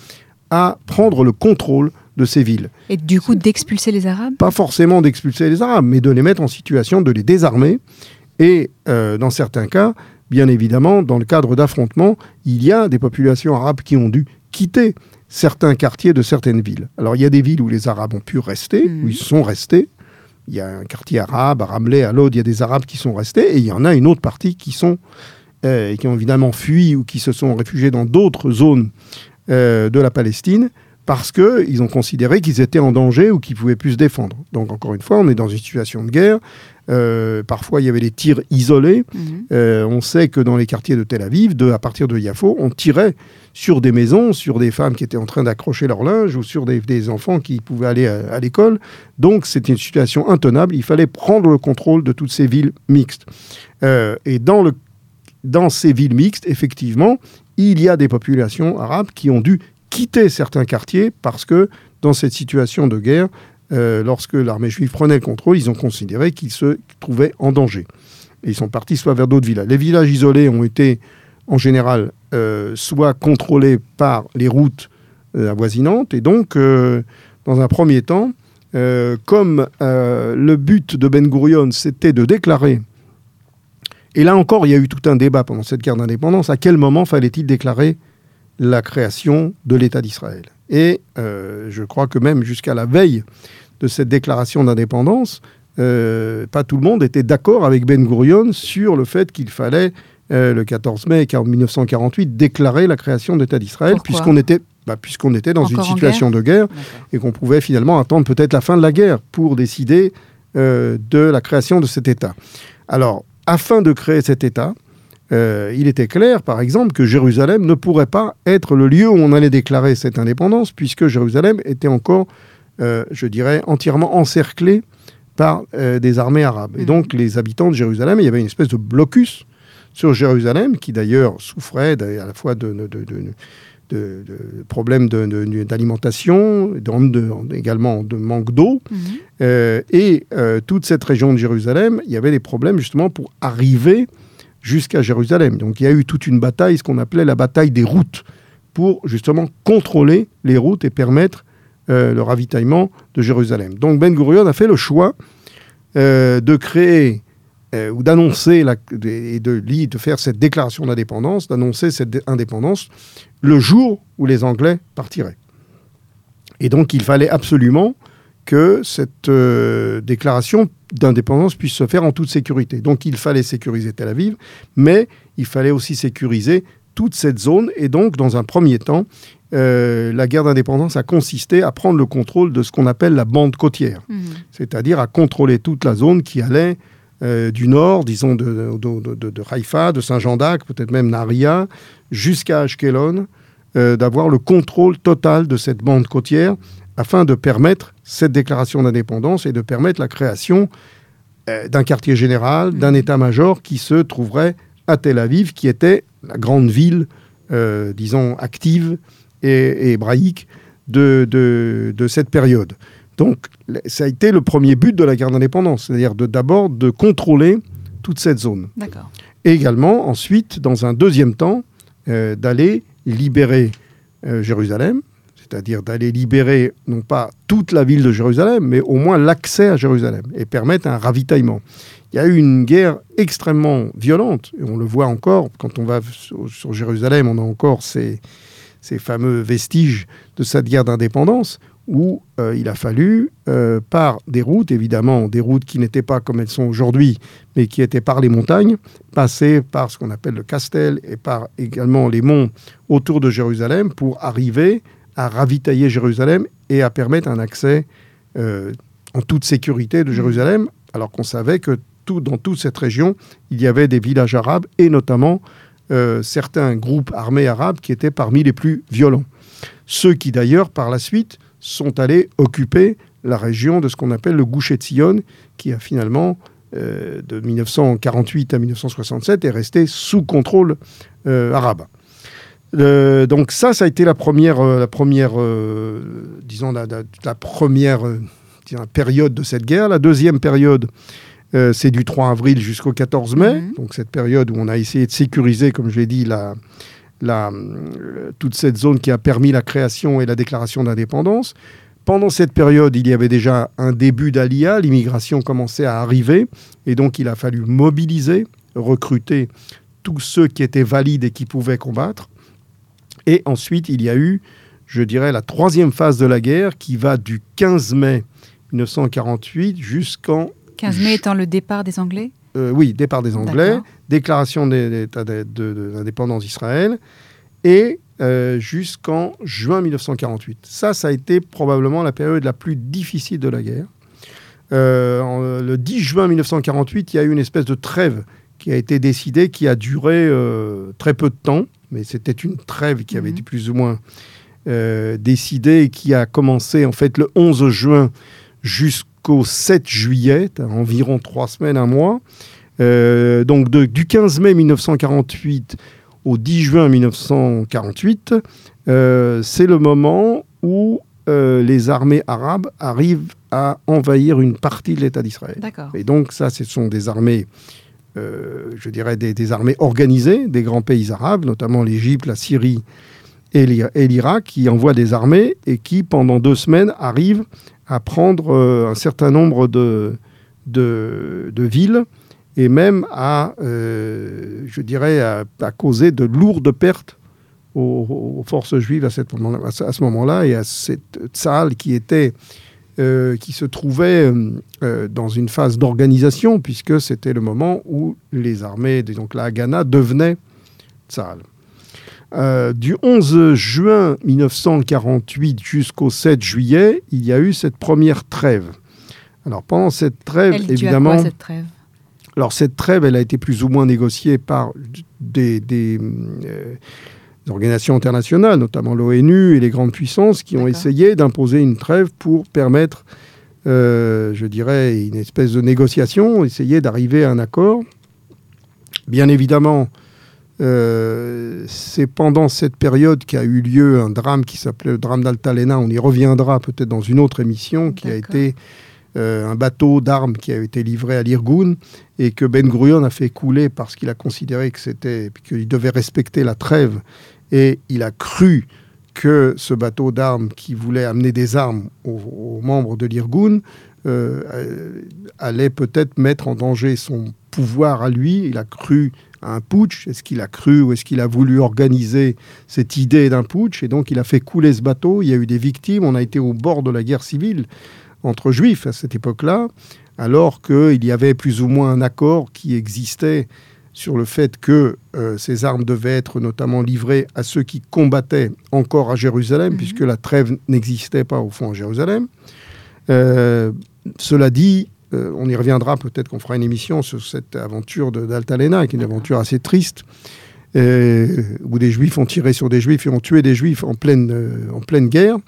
à prendre le contrôle de ces villes. Et du coup, d'expulser les Arabes ? Pas forcément d'expulser les Arabes, mais de les mettre en situation de les désarmer. Et euh, dans certains cas, bien évidemment, dans le cadre d'affrontements, il y a des populations arabes qui ont dû quitter certains quartiers de certaines villes. Alors, il y a des villes où les Arabes ont pu rester, mmh. où ils sont restés. Il y a un quartier arabe, à Ramleh, à Lod, il y a des Arabes qui sont restés. Et il y en a une autre partie qui, sont, euh, qui ont évidemment fui ou qui se sont réfugiés dans d'autres zones euh, de la Palestine, parce qu'ils ont considéré qu'ils étaient en danger ou qu'ils ne pouvaient plus se défendre. Donc, encore une fois, on est dans une situation de guerre. Euh, parfois, il y avait des tirs isolés. Mmh. Euh, on sait que dans les quartiers de Tel Aviv, de, à partir de Yafo, on tirait sur des maisons, sur des femmes qui étaient en train d'accrocher leur linge ou sur des, des enfants qui pouvaient aller à, à l'école. Donc, c'était une situation intenable. Il fallait prendre le contrôle de toutes ces villes mixtes. Euh, et dans, le, dans ces villes mixtes, effectivement, il y a des populations arabes qui ont dû quitter certains quartiers parce que dans cette situation de guerre, euh, lorsque l'armée juive prenait le contrôle, ils ont considéré qu'ils se trouvaient en danger. Et ils sont partis soit vers d'autres villages. Les villages isolés ont été en général euh, soit contrôlés par les routes euh, avoisinantes. Et donc, euh, dans un premier temps, euh, comme euh, le but de Ben Gurion, c'était de déclarer, et là encore, il y a eu tout un débat pendant cette guerre d'indépendance, à quel moment fallait-il déclarer la création de l'État d'Israël. Et euh, je crois que même jusqu'à la veille de cette déclaration d'indépendance, euh, pas tout le monde était d'accord avec Ben Gurion sur le fait qu'il fallait, euh, le quatorze mai mille neuf cent quarante-huit, déclarer la création de l'État d'Israël, puisqu'on était, bah, puisqu'on était dans Encore une situation guerre de guerre, D'accord. et qu'on pouvait finalement attendre peut-être la fin de la guerre pour décider euh, de la création de cet État. Alors, afin de créer cet État, Euh, il était clair, par exemple, que Jérusalem ne pourrait pas être le lieu où on allait déclarer cette indépendance, puisque Jérusalem était encore, euh, je dirais, entièrement encerclée par euh, des armées arabes. Et donc, les habitants de Jérusalem, il y avait une espèce de blocus sur Jérusalem, qui d'ailleurs souffrait à la fois de, de, de, de, de, de problèmes de, de, d'alimentation, de, de, également de manque d'eau. Mmh. Euh, et euh, toute cette région de Jérusalem, il y avait des problèmes justement pour arriver jusqu'à Jérusalem. Donc il y a eu toute une bataille, ce qu'on appelait la bataille des routes, pour justement contrôler les routes et permettre euh, le ravitaillement de Jérusalem. Donc Ben Gurion a fait le choix euh, de créer euh, ou d'annoncer la, et de, de, de faire cette déclaration d'indépendance, d'annoncer cette indépendance le jour où les Anglais partiraient. Et donc il fallait absolument que cette euh, déclaration d'indépendance puisse se faire en toute sécurité. Donc il fallait sécuriser Tel Aviv, mais il fallait aussi sécuriser toute cette zone. Et donc, dans un premier temps, euh, la guerre d'indépendance a consisté à prendre le contrôle de ce qu'on appelle la bande côtière, mmh. c'est-à-dire à contrôler toute la zone qui allait euh, du nord, disons de, de, de, de Haïfa, de Saint-Jean d'Acre, peut-être même Naria, jusqu'à Ashkelon, euh, d'avoir le contrôle total de cette bande côtière, afin de permettre cette déclaration d'indépendance et de permettre la création euh, d'un quartier général, d'un état-major qui se trouverait à Tel Aviv, qui était la grande ville, euh, disons, active et, et hébraïque de, de, de cette période. Donc, ça a été le premier but de la guerre d'indépendance, c'est-à-dire de, d'abord de contrôler toute cette zone. D'accord. Et également, ensuite, dans un deuxième temps, euh, d'aller libérer euh, Jérusalem, c'est-à-dire d'aller libérer, non pas toute la ville de Jérusalem, mais au moins l'accès à Jérusalem, et permettre un ravitaillement. Il y a eu une guerre extrêmement violente, et on le voit encore, quand on va sur, sur Jérusalem, on a encore ces, ces fameux vestiges de cette guerre d'indépendance, où euh, il a fallu, euh, par des routes, évidemment, des routes qui n'étaient pas comme elles sont aujourd'hui, mais qui étaient par les montagnes, passer par ce qu'on appelle le Castel et par également les monts autour de Jérusalem pour arriver à ravitailler Jérusalem et à permettre un accès euh, en toute sécurité de Jérusalem, alors qu'on savait que tout, dans toute cette région, il y avait des villages arabes et notamment euh, certains groupes armés arabes qui étaient parmi les plus violents. Ceux qui d'ailleurs, par la suite, sont allés occuper la région de ce qu'on appelle le Gush Etzion, qui a finalement, euh, de mille neuf cent quarante-huit à mille neuf cent soixante-sept, est resté sous contrôle euh, arabe. Euh, donc ça, ça a été la première, euh, la première euh, disons, la, la, la première euh, disons, période de cette guerre. La deuxième période, euh, c'est du trois avril jusqu'au quatorze mai, mmh. donc cette période où on a essayé de sécuriser, comme je l'ai dit, la... La, toute cette zone qui a permis la création et la déclaration d'indépendance. Pendant cette période, il y avait déjà un début d'Aliyah, l'immigration commençait à arriver, et donc il a fallu mobiliser, recruter tous ceux qui étaient valides et qui pouvaient combattre. Et ensuite, il y a eu, je dirais, la troisième phase de la guerre qui va du quinze mai mille neuf cent quarante-huit jusqu'en... quinze mai étant le départ des Anglais ? Euh, oui, départ des Anglais, D'accord. déclaration d'État de, de, de l'indépendance d'Israël, et euh, jusqu'en juin mille neuf cent quarante-huit. Ça, ça a été probablement la période la plus difficile de la guerre. Euh, en, le dix juin mille neuf cent quarante-huit, il y a eu une espèce de trêve qui a été décidée, qui a duré euh, très peu de temps, mais c'était une trêve qui avait mmh. été plus ou moins euh, décidée et qui a commencé en fait le onze juin jusqu'au sept juillet, environ trois semaines, un mois. Euh, donc de, du quinze mai mille neuf cent quarante-huit au dix juin mille neuf cent quarante-huit, euh, c'est le moment où euh, les armées arabes arrivent à envahir une partie de l'État d'Israël. D'accord. Et donc ça, ce sont des armées, euh, je dirais des, des armées organisées, des grands pays arabes, notamment l'Égypte, la Syrie et l'Irak, qui envoient des armées et qui, pendant deux semaines, arrivent à prendre euh, un certain nombre de, de, de villes et même à, euh, je dirais, à, à causer de lourdes pertes aux, aux forces juives à, cette, à ce moment-là et à cette Tsahal qui, était, euh, qui se trouvait euh, dans une phase d'organisation puisque c'était le moment où les armées, donc la Haganah, devenaient Tsahal. Euh, du onze juin mille neuf cent quarante-huit jusqu'au sept juillet, il y a eu cette première trêve. Alors pendant cette trêve, elle évidemment... Elle cette trêve Alors cette trêve, elle a été plus ou moins négociée par des, des, euh, des organisations internationales, notamment l'ONU et les grandes puissances, qui D'accord. ont essayé d'imposer une trêve pour permettre, euh, je dirais, une espèce de négociation, essayer d'arriver à un accord. Bien évidemment... Euh, c'est pendant cette période qu'a eu lieu un drame qui s'appelait le drame d'Altalena. On y reviendra peut-être dans une autre émission, qui D'accord. a été euh, un bateau d'armes qui a été livré à l'Irgun et que Ben Gurion a fait couler parce qu'il a considéré que c'était, qu'il devait respecter la trêve et il a cru que ce bateau d'armes qui voulait amener des armes aux, aux membres de l'Irgun euh, allait peut-être mettre en danger son pouvoir à lui. Il a cru à un putsch. Est-ce qu'il a cru ou est-ce qu'il a voulu organiser cette idée d'un putsch? Et donc, il a fait couler ce bateau. Il y a eu des victimes. On a été au bord de la guerre civile entre juifs à cette époque-là, alors qu'il y avait plus ou moins un accord qui existait sur le fait que euh, ces armes devaient être notamment livrées à ceux qui combattaient encore à Jérusalem, mmh. puisque la trêve n'existait pas au fond à Jérusalem. Euh, cela dit, Euh, on y reviendra, peut-être qu'on fera une émission sur cette aventure de, d'Altalena, qui est une aventure assez triste, euh, où des Juifs ont tiré sur des Juifs et ont tué des Juifs en pleine, euh, en pleine guerre.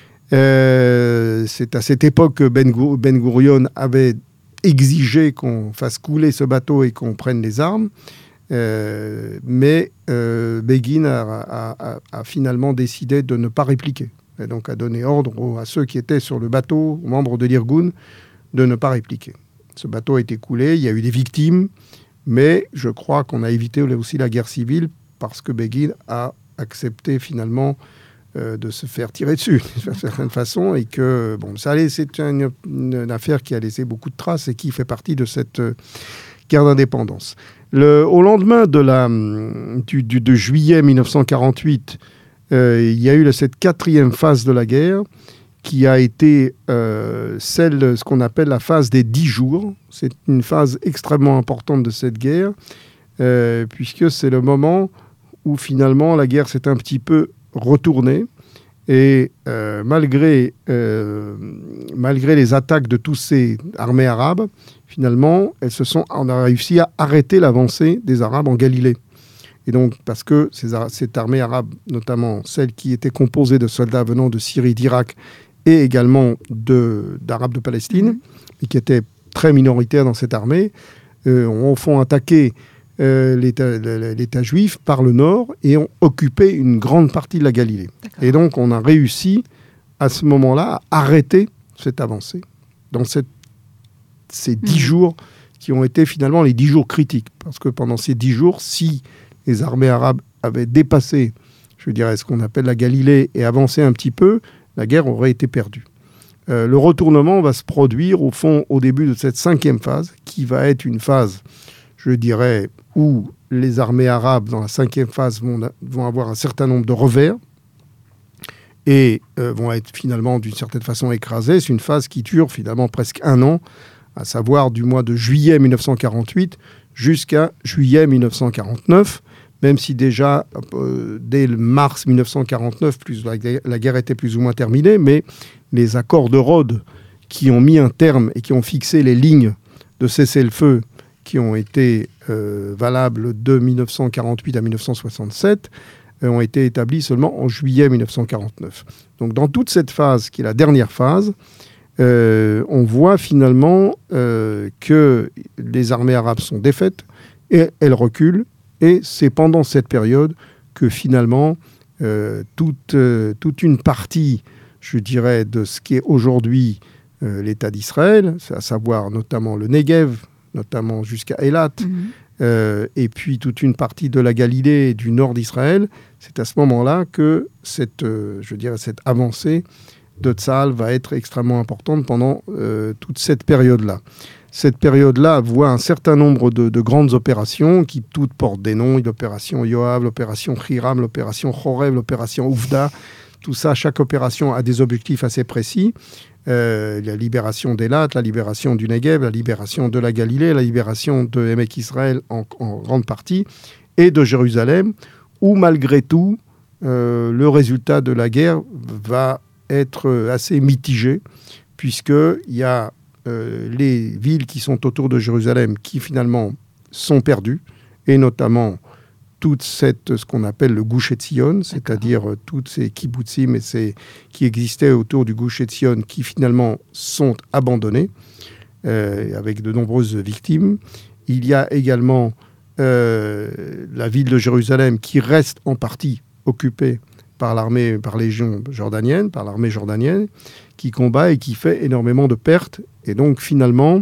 Euh, c'est à cette époque que Ben, Gour- Ben Gurion avait exigé qu'on fasse couler ce bateau et qu'on prenne les armes. Euh, mais euh, Begin a, a, a, a finalement décidé de ne pas répliquer. Et donc a donné ordre aux, à ceux qui étaient sur le bateau, aux membres de l'Irgun, de ne pas répliquer. Ce bateau a été coulé, il y a eu des victimes, mais je crois qu'on a évité aussi la guerre civile parce que Begin a accepté finalement euh, de se faire tirer dessus d'une certaine façon et que bon, ça allait, c'est une, une affaire qui a laissé beaucoup de traces et qui fait partie de cette euh, guerre d'indépendance. Le, au lendemain de, la, du, du, de juillet mille neuf cent quarante-huit, euh, il y a eu cette quatrième phase de la guerre qui a été euh, celle, ce qu'on appelle la phase des dix jours. C'est une phase extrêmement importante de cette guerre, euh, puisque c'est le moment où finalement la guerre s'est un petit peu retournée. Et euh, malgré, euh, malgré les attaques de toutes ces armées arabes, finalement, elles se sont, on a réussi à arrêter l'avancée des Arabes en Galilée. Et donc, parce que ces, cette armée arabe, notamment celle qui était composée de soldats venant de Syrie, d'Irak, et également de, d'Arabes de Palestine, mmh. et qui étaient très minoritaires dans cette armée, euh, ont font attaquer euh, l'État, l'État juif par le nord et ont occupé une grande partie de la Galilée. D'accord. Et donc, on a réussi, à ce moment-là, à arrêter cette avancée dans cette, ces dix mmh. jours qui ont été finalement les dix jours critiques. Parce que pendant ces dix jours, si les armées arabes avaient dépassé, je dirais, ce qu'on appelle la Galilée et avancé un petit peu, la guerre aurait été perdue. Euh, le retournement va se produire, au fond, au début de cette cinquième phase, qui va être une phase, je dirais, où les armées arabes, dans la cinquième phase, vont, vont avoir un certain nombre de revers et euh, vont être finalement, d'une certaine façon, écrasées. C'est une phase qui dure finalement presque un an, à savoir du mois de juillet mille neuf cent quarante-huit jusqu'à juillet mille neuf cent quarante-neuf, même si déjà, euh, dès le mars mille neuf cent quarante-neuf, plus, la, la guerre était plus ou moins terminée, mais les accords de Rhodes qui ont mis un terme et qui ont fixé les lignes de cessez-le-feu qui ont été euh, valables de mille neuf cent quarante-huit à mille neuf cent soixante-sept, euh, ont été établis seulement en juillet mille neuf cent quarante-neuf. Donc dans toute cette phase, qui est la dernière phase, euh, on voit finalement euh, que les armées arabes sont défaites et elles reculent. Et c'est pendant cette période que finalement, euh, toute, euh, toute une partie, je dirais, de ce qui est aujourd'hui euh, l'État d'Israël, à savoir notamment le Negev, notamment jusqu'à Eilat, mmh. euh, et puis toute une partie de la Galilée et du nord d'Israël, c'est à ce moment-là que cette, euh, je dirais, cette avancée de Tsahal va être extrêmement importante pendant euh, toute cette période-là. Cette période-là voit un certain nombre de, de grandes opérations qui toutes portent des noms. L'opération Yoav, l'opération Hiram, l'opération Chorev, l'opération Ouvda. Tout ça, chaque opération a des objectifs assez précis. Euh, la libération d'Eilat, la libération du Negev, la libération de la Galilée, la libération de Emek Israël en, en grande partie, et de Jérusalem, où malgré tout, euh, le résultat de la guerre va être assez mitigé, puisqu'il y a Euh, les villes qui sont autour de Jérusalem qui finalement sont perdues, et notamment toute cette, ce qu'on appelle le Gush Etzion, c'est-à-dire euh, toutes ces kibbutzim et ces, qui existaient autour du Gush Etzion qui finalement sont abandonnés, euh, avec de nombreuses victimes. Il y a également euh, la ville de Jérusalem qui reste en partie occupée par l'armée, par légion jordanienne, par l'armée jordanienne, qui combat et qui fait énormément de pertes. Et donc, finalement,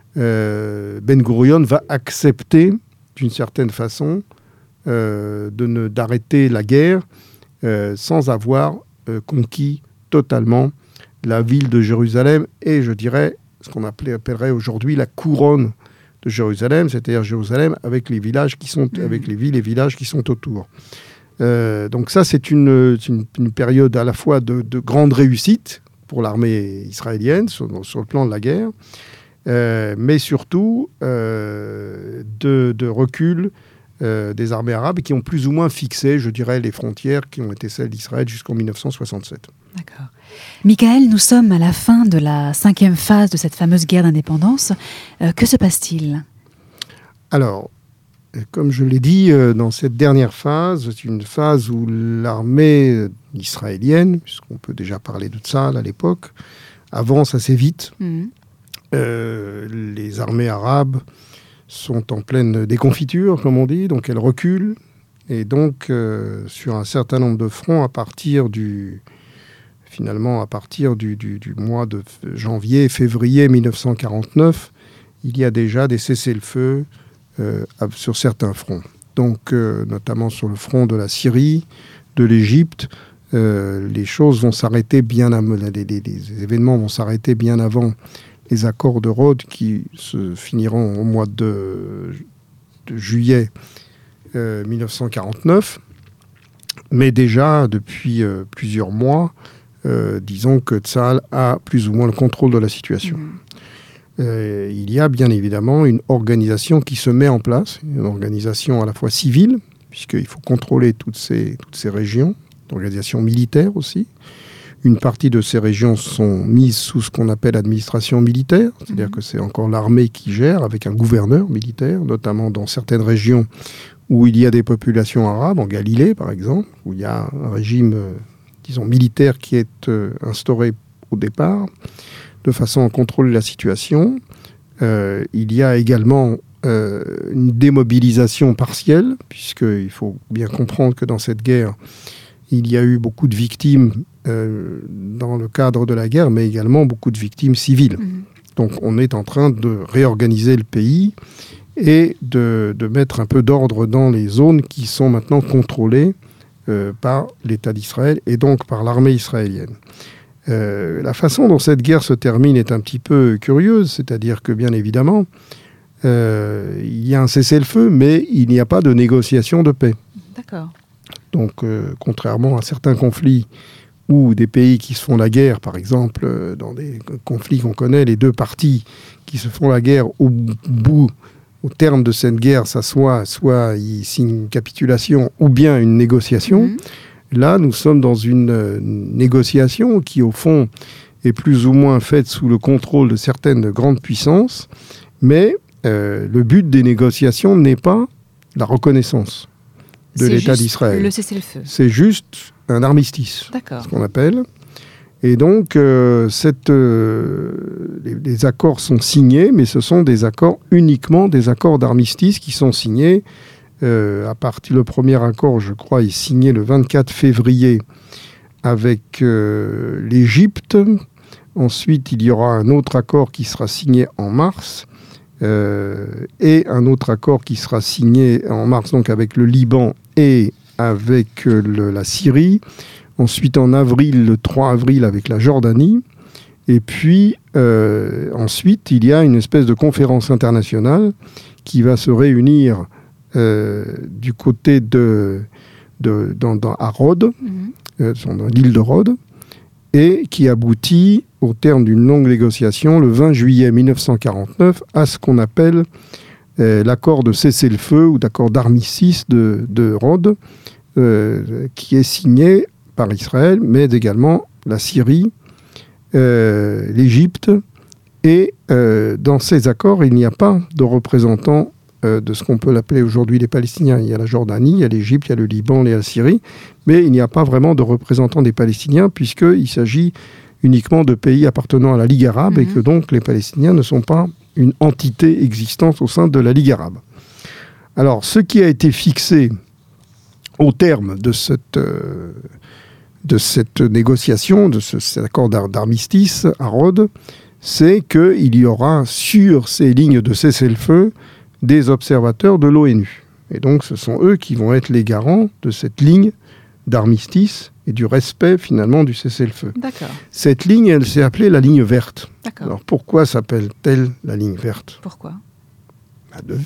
euh, Ben Gurion va accepter, d'une certaine façon, euh, de ne, d'arrêter la guerre euh, sans avoir euh, conquis totalement la ville de Jérusalem et, je dirais, ce qu'on appelait, appellerait aujourd'hui la couronne de Jérusalem, c'est-à-dire Jérusalem avec les villages qui sont, mmh. avec les villes et villages qui sont autour. Euh, donc ça, c'est une, une, une période à la fois de, de grande réussite pour l'armée israélienne sur, sur le plan de la guerre, euh, mais surtout euh, de, de recul euh, des armées arabes qui ont plus ou moins fixé, je dirais, les frontières qui ont été celles d'Israël jusqu'en mille neuf cent soixante-sept. D'accord. Michael, nous sommes à la fin de la cinquième phase de cette fameuse guerre d'indépendance. Euh, que se passe-t-il ? Alors, comme je l'ai dit, euh, dans cette dernière phase, c'est une phase où l'armée israélienne, puisqu'on peut déjà parler de ça à l'époque, avance assez vite. Mmh. Euh, les armées arabes sont en pleine déconfiture, comme on dit, donc elles reculent. Et donc, euh, sur un certain nombre de fronts, à partir du, finalement, à partir du, du, du mois de janvier, février mille neuf cent quarante-neuf, il y a déjà des cessez-le-feu Euh, sur certains fronts, donc euh, notamment sur le front de la Syrie, de l'Égypte, euh, les choses vont s'arrêter bien avant, les, les, les événements vont s'arrêter bien avant les accords de Rhodes qui se finiront au mois de, de juillet euh, mille neuf cent quarante-neuf. Mais déjà depuis euh, plusieurs mois, euh, disons que Tsahal a plus ou moins le contrôle de la situation. Mmh. Euh, il y a bien évidemment une organisation qui se met en place, une organisation à la fois civile, puisqu'il faut contrôler toutes ces, toutes ces régions, une organisation militaire aussi. Une partie de ces régions sont mises sous ce qu'on appelle l'administration militaire, c'est-à-dire mmh. que c'est encore l'armée qui gère, avec un gouverneur militaire, notamment dans certaines régions où il y a des populations arabes, en Galilée par exemple, où il y a un régime, euh, disons, militaire qui est euh, instauré au départ, de façon à contrôler la situation. Euh, il y a également euh, une démobilisation partielle, puisqu'il faut bien comprendre que dans cette guerre, il y a eu beaucoup de victimes euh, dans le cadre de la guerre, mais également beaucoup de victimes civiles. Mmh. Donc on est en train de réorganiser le pays et de, de mettre un peu d'ordre dans les zones qui sont maintenant contrôlées euh, par l'État d'Israël et donc par l'armée israélienne. Euh, la façon dont cette guerre se termine est un petit peu curieuse, c'est-à-dire que bien évidemment, euh, il y a un cessez-le-feu, mais il n'y a pas de négociation de paix. D'accord. Donc, euh, contrairement à certains conflits où des pays qui se font la guerre, par exemple, euh, dans des conflits qu'on connaît, les deux parties qui se font la guerre, au bout, au terme de cette guerre, ça soit, soit ils signent une capitulation ou bien une négociation. Mmh. Là, nous sommes dans une euh, négociation qui, au fond, est plus ou moins faite sous le contrôle de certaines grandes puissances, mais euh, le but des négociations n'est pas la reconnaissance de c'est l'État juste d'Israël. Le cessez-le-feu. C'est juste un armistice, D'accord. ce qu'on appelle. Et donc, euh, cette, euh, les, les accords sont signés, mais ce sont des accords uniquement des accords d'armistice qui sont signés. Euh, à partir, le premier accord, je crois, est signé le vingt-quatre février avec euh, l'Égypte. Ensuite, il y aura un autre accord qui sera signé en mars. Euh, et un autre accord qui sera signé en mars, donc avec le Liban et avec euh, le, la Syrie. Ensuite, en avril, le trois avril, avec la Jordanie. Et puis, euh, ensuite, il y a une espèce de conférence internationale qui va se réunir euh, du côté de, de dans, dans, à Rhodes, mmh. euh, dans l'île de Rhodes, et qui aboutit, au terme d'une longue négociation, le vingt juillet mille neuf cent quarante-neuf, à ce qu'on appelle euh, l'accord de cessez-le-feu ou d'accord d'armistice de, de Rhodes, euh, qui est signé par Israël, mais également la Syrie, euh, l'Égypte. Et euh, dans ces accords, il n'y a pas de représentants euh, de ce qu'on peut l'appeler aujourd'hui les Palestiniens. Il y a la Jordanie, il y a l'Égypte, il y a le Liban, il y a la Syrie, mais il n'y a pas vraiment de représentants des Palestiniens, puisqu'il s'agit uniquement de pays appartenant à la Ligue arabe, mmh. et que donc les Palestiniens ne sont pas une entité existante au sein de la Ligue arabe. Alors, ce qui a été fixé au terme de cette, euh, de cette négociation, de ce, cet accord d'ar- d'armistice à Rhodes, c'est qu'il y aura sur ces lignes de cessez-le-feu des observateurs de l'ONU. Et donc, ce sont eux qui vont être les garants de cette ligne d'armistice et du respect, finalement, du cessez-le-feu. D'accord. Cette ligne, elle s'est appelée la ligne verte. D'accord. Alors, pourquoi s'appelle-t-elle la ligne verte ? Pourquoi ? Bah, devine.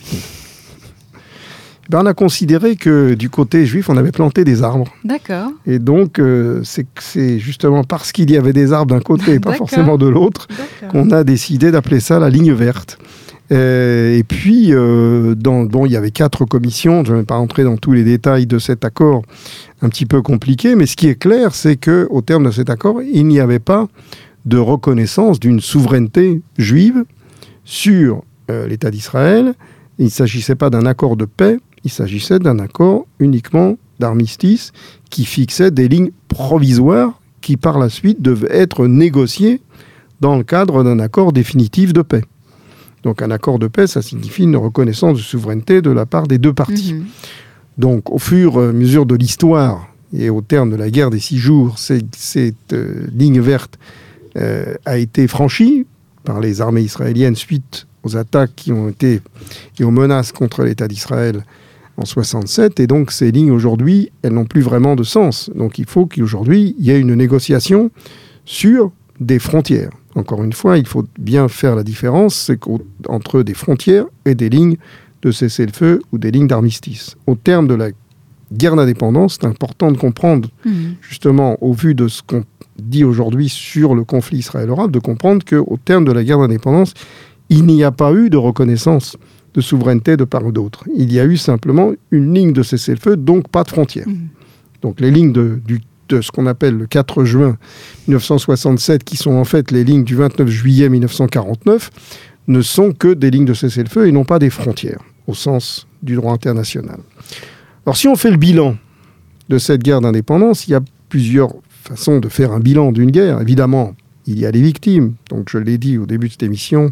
Ben, on a considéré que du côté juif, on avait planté des arbres. D'accord. Et donc, euh, c'est, c'est justement parce qu'il y avait des arbres d'un côté et pas forcément de l'autre, D'accord. qu'on a décidé d'appeler ça la ligne verte. Euh, et puis, euh, dans, bon, il y avait quatre commissions. Je ne vais pas rentrer dans tous les détails de cet accord, un petit peu compliqué. Mais ce qui est clair, c'est qu'au terme de cet accord, il n'y avait pas de reconnaissance d'une souveraineté juive sur euh, l'État d'Israël. Il ne s'agissait pas d'un accord de paix. Il s'agissait d'un accord uniquement d'armistice qui fixait des lignes provisoires qui, par la suite, devaient être négociées dans le cadre d'un accord définitif de paix. Donc un accord de paix, ça signifie une reconnaissance de souveraineté de la part des deux parties. Mmh. Donc au fur et à mesure de l'histoire et au terme de la guerre des six jours, cette, cette euh, ligne verte euh, a été franchie par les armées israéliennes suite aux attaques qui ont été et aux menaces contre l'État d'Israël en soixante-sept. Et donc ces lignes aujourd'hui, elles n'ont plus vraiment de sens. Donc il faut qu'aujourd'hui, il y ait une négociation sur des frontières. Encore une fois, il faut bien faire la différence, c'est entre des frontières et des lignes de cessez-le-feu ou des lignes d'armistice. Au terme de la guerre d'indépendance, c'est important de comprendre, mmh. justement, au vu de ce qu'on dit aujourd'hui sur le conflit israélo-arabe, de comprendre qu'au terme de la guerre d'indépendance, il n'y a pas eu de reconnaissance de souveraineté de part ou d'autre. Il y a eu simplement une ligne de cessez-le-feu, donc pas de frontières. Mmh. Donc les lignes de, du, de ce qu'on appelle le quatre juin mille neuf cent soixante-sept, qui sont en fait les lignes du vingt-neuf juillet mille neuf cent quarante-neuf, ne sont que des lignes de cessez-le-feu et non pas des frontières, au sens du droit international. Alors si on fait le bilan de cette guerre d'indépendance, il y a plusieurs façons de faire un bilan d'une guerre. Évidemment, il y a les victimes. Donc je l'ai dit au début de cette émission,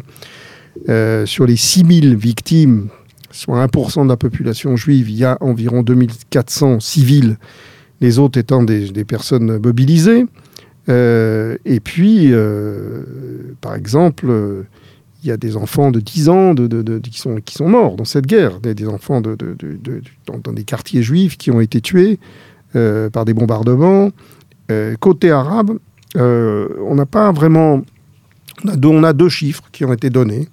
euh, sur les six mille victimes, soit un pour cent de la population juive, il y a environ deux mille quatre cents civils, les autres étant des, des personnes mobilisées. Euh, et puis, euh, par exemple, euh, il y a des enfants de dix ans de, de, de, qui, sont, qui sont morts dans cette guerre, des, des enfants de, de, de, de, dans, dans des quartiers juifs qui ont été tués euh, par des bombardements. Euh, côté arabe, euh, on n'a pas vraiment... On a, deux, on a deux chiffres qui ont été donnés.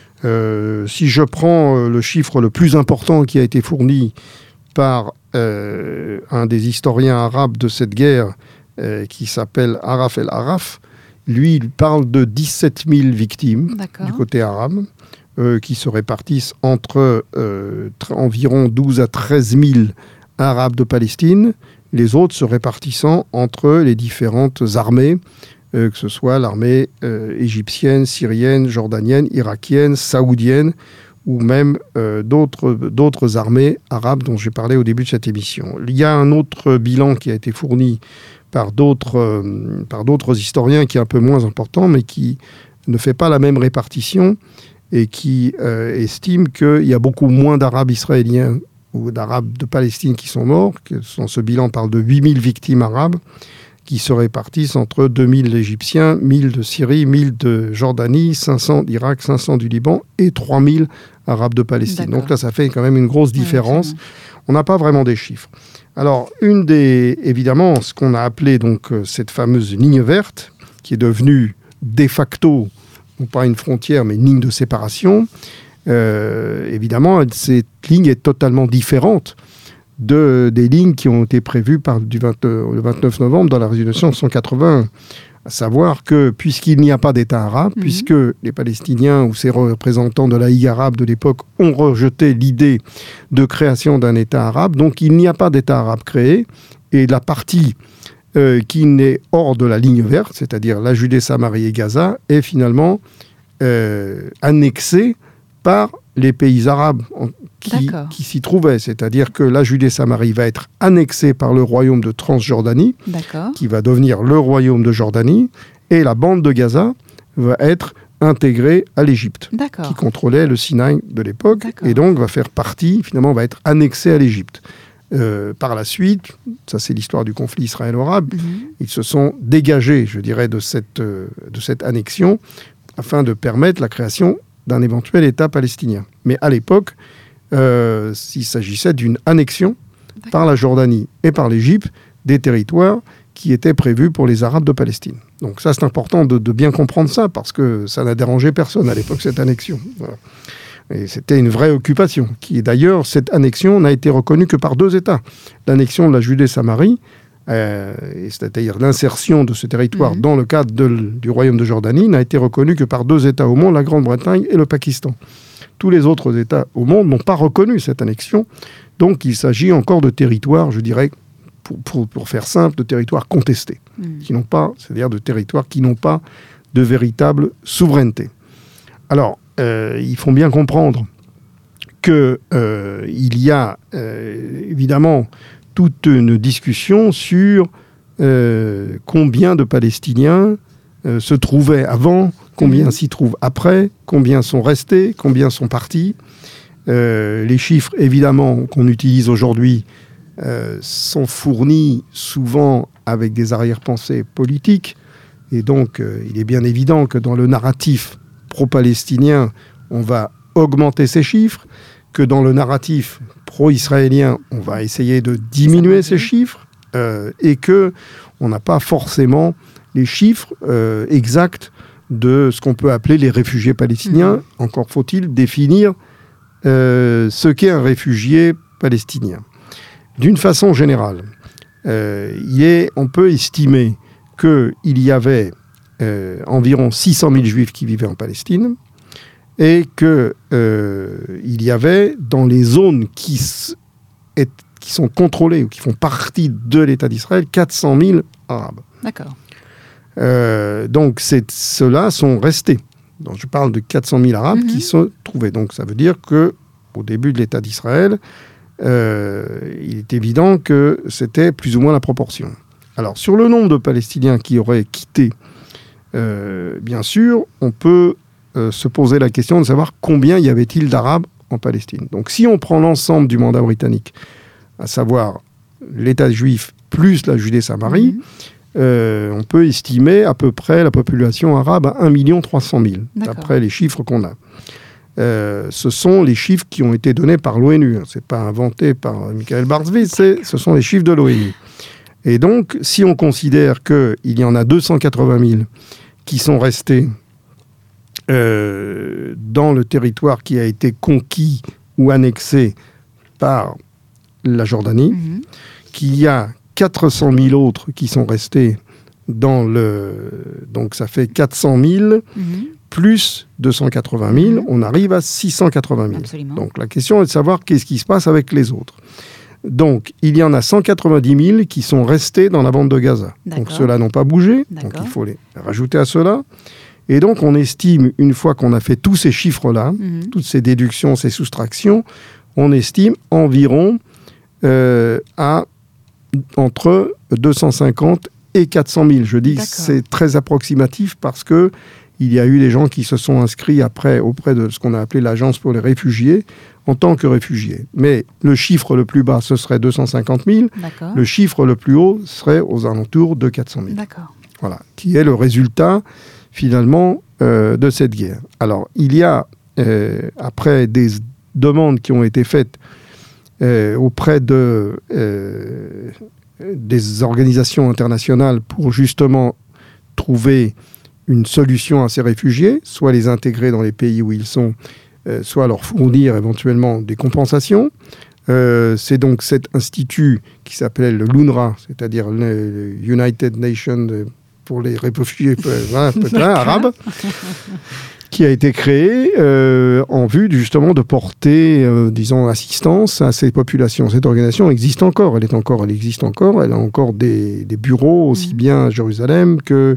Euh, si je prends euh, le chiffre le plus important qui a été fourni par euh, un des historiens arabes de cette guerre, euh, qui s'appelle Araf el-Araf, lui, il parle de dix-sept mille victimes D'accord. du côté arabe, euh, qui se répartissent entre euh, t- environ douze à treize mille arabes de Palestine, les autres se répartissant entre les différentes armées, Euh, que ce soit l'armée euh, égyptienne, syrienne, jordanienne, irakienne, saoudienne, ou même euh, d'autres, d'autres armées arabes dont j'ai parlé au début de cette émission. Il y a un autre bilan qui a été fourni par d'autres, euh, par d'autres historiens qui est un peu moins important, mais qui ne fait pas la même répartition et qui euh, estime qu'il y a beaucoup moins d'Arabes israéliens ou d'Arabes de Palestine qui sont morts. Que dans ce bilan parle de huit mille victimes arabes, qui se répartissent entre deux mille d'Égyptiens, mille de Syrie, mille de Jordanie, cinq cents d'Irak, cinq cents du Liban et trois mille Arabes de Palestine. D'accord. Donc là, ça fait quand même une grosse différence. Oui, on n'a pas vraiment des chiffres. Alors, une des, évidemment, ce qu'on a appelé donc cette fameuse ligne verte, qui est devenue de facto, non pas une frontière, mais une ligne de séparation, euh, évidemment, cette ligne est totalement différente de, des lignes qui ont été prévues par, du vingt, le vingt-neuf novembre dans la résolution cent quatre-vingts, à savoir que puisqu'il n'y a pas d'État arabe, mmh. puisque les Palestiniens ou ces représentants de la Ligue arabe de l'époque ont rejeté l'idée de création d'un État arabe, donc il n'y a pas d'État arabe créé, et la partie euh, qui n'est hors de la ligne verte, c'est-à-dire la Judée, Samarie et Gaza, est finalement euh, annexée par les pays arabes qui, qui s'y trouvaient. C'est-à-dire que la Judée-Samarie va être annexée par le royaume de Transjordanie, D'accord. qui va devenir le royaume de Jordanie, et la bande de Gaza va être intégrée à l'Égypte, D'accord. qui contrôlait le Sinaï de l'époque, D'accord. et donc va faire partie, finalement, va être annexée à l'Égypte. Euh, par la suite, ça c'est l'histoire du conflit israélo-arabe, mm-hmm. ils se sont dégagés, je dirais, de cette, euh, de cette annexion, afin de permettre la création d'un éventuel État palestinien. Mais à l'époque, euh, il s'agissait d'une annexion D'accord. par la Jordanie et par l'Égypte des territoires qui étaient prévus pour les Arabes de Palestine. Donc ça, c'est important de, de bien comprendre ça, parce que ça n'a dérangé personne à l'époque, cette annexion. Voilà. Et c'était une vraie occupation, qui d'ailleurs, cette annexion n'a été reconnue que par deux États. L'annexion de la Judée-Samarie, Euh, c'est-à-dire l'insertion de ce territoire mmh. dans le cadre de, du royaume de Jordanie, n'a été reconnue que par deux États au monde, la Grande-Bretagne et le Pakistan. Tous les autres États au monde n'ont pas reconnu cette annexion, donc il s'agit encore de territoires, je dirais, pour, pour, pour faire simple, de territoires contestés, mmh. qui n'ont pas, c'est-à-dire de territoires qui n'ont pas de véritable souveraineté. Alors, euh, il faut bien comprendre qu'il euh, y a euh, évidemment toute une discussion sur euh, combien de Palestiniens euh, se trouvaient avant, combien mmh. s'y trouvent après, combien sont restés, combien sont partis. Euh, les chiffres, évidemment, qu'on utilise aujourd'hui euh, sont fournis souvent avec des arrière-pensées politiques. Et donc, euh, il est bien évident que dans le narratif pro-palestinien, on va augmenter ces chiffres, que dans le narratif pro-israélien, on va essayer de diminuer ces chiffres, euh, et qu'on n'a pas forcément les chiffres euh, exacts de ce qu'on peut appeler les réfugiés palestiniens. Mmh. Encore faut-il définir euh, ce qu'est un réfugié palestinien. D'une façon générale, euh, il est, on peut estimer qu'il y avait euh, environ six cent mille Juifs qui vivaient en Palestine et qu'il euh, y avait dans les zones qui, s- est, qui sont contrôlées ou qui font partie de l'État d'Israël quatre cent mille Arabes. D'accord. Euh, donc c'est, ceux-là sont restés. Donc, je parle de quatre cent mille Arabes Mhm. qui sont trouvés. Donc ça veut dire qu'au début de l'État d'Israël, euh, il est évident que c'était plus ou moins la proportion. Alors sur le nombre de Palestiniens qui auraient quitté, euh, bien sûr, on peut euh, se poser la question de savoir combien y avait-il d'Arabes en Palestine. Donc si on prend l'ensemble du mandat britannique, à savoir l'État juif plus la Judée-Samarie, Mhm. euh, on peut estimer à peu près la population arabe à un million trois cent mille, D'accord. d'après les chiffres qu'on a. Euh, ce sont les chiffres qui ont été donnés par l'ONU. Ce n'est pas inventé par Michael Barzvi, c'est, ce sont les chiffres de l'ONU. Et donc, si on considère qu'il y en a deux cent quatre-vingt mille qui sont restés euh, dans le territoire qui a été conquis ou annexé par la Jordanie, Mhm. qu'il y a quatre cent mille autres qui sont restés dans le... Donc ça fait quatre cent mille, Mhm. plus deux cent quatre-vingt mille, Mhm. on arrive à six cent quatre-vingt mille. Absolument. Donc la question est de savoir qu'est-ce qui se passe avec les autres. Donc il y en a cent quatre-vingt-dix mille qui sont restés dans la bande de Gaza. D'accord. Donc ceux-là n'ont pas bougé, donc D'accord. il faut les rajouter à ceux-là. Et donc on estime, une fois qu'on a fait tous ces chiffres-là, Mhm. toutes ces déductions, ces soustractions, on estime environ euh, à entre deux cent cinquante et quatre cent mille. Je dis que D'accord. c'est très approximatif parce que il y a eu des gens qui se sont inscrits après auprès de ce qu'on a appelé l'Agence pour les réfugiés en tant que réfugiés. Mais le chiffre le plus bas, ce serait deux cent cinquante mille. D'accord. Le chiffre le plus haut serait aux alentours de quatre cent mille. D'accord. Voilà, qui est le résultat finalement euh, de cette guerre. Alors, il y a, euh, après des demandes qui ont été faites euh, auprès de, euh, des organisations internationales pour justement trouver une solution à ces réfugiés, soit les intégrer dans les pays où ils sont, euh, soit leur fournir éventuellement des compensations. Euh, c'est donc cet institut qui s'appelle le l'UNRWA, c'est-à-dire le United Nations pour les réfugiés euh, voilà, peut-être, hein, arabes, qui a été créé euh, en vue justement de porter, euh, disons, assistance à ces populations. Cette organisation existe encore, elle est encore, elle existe encore, elle a encore des, des bureaux aussi Mhm. bien à Jérusalem que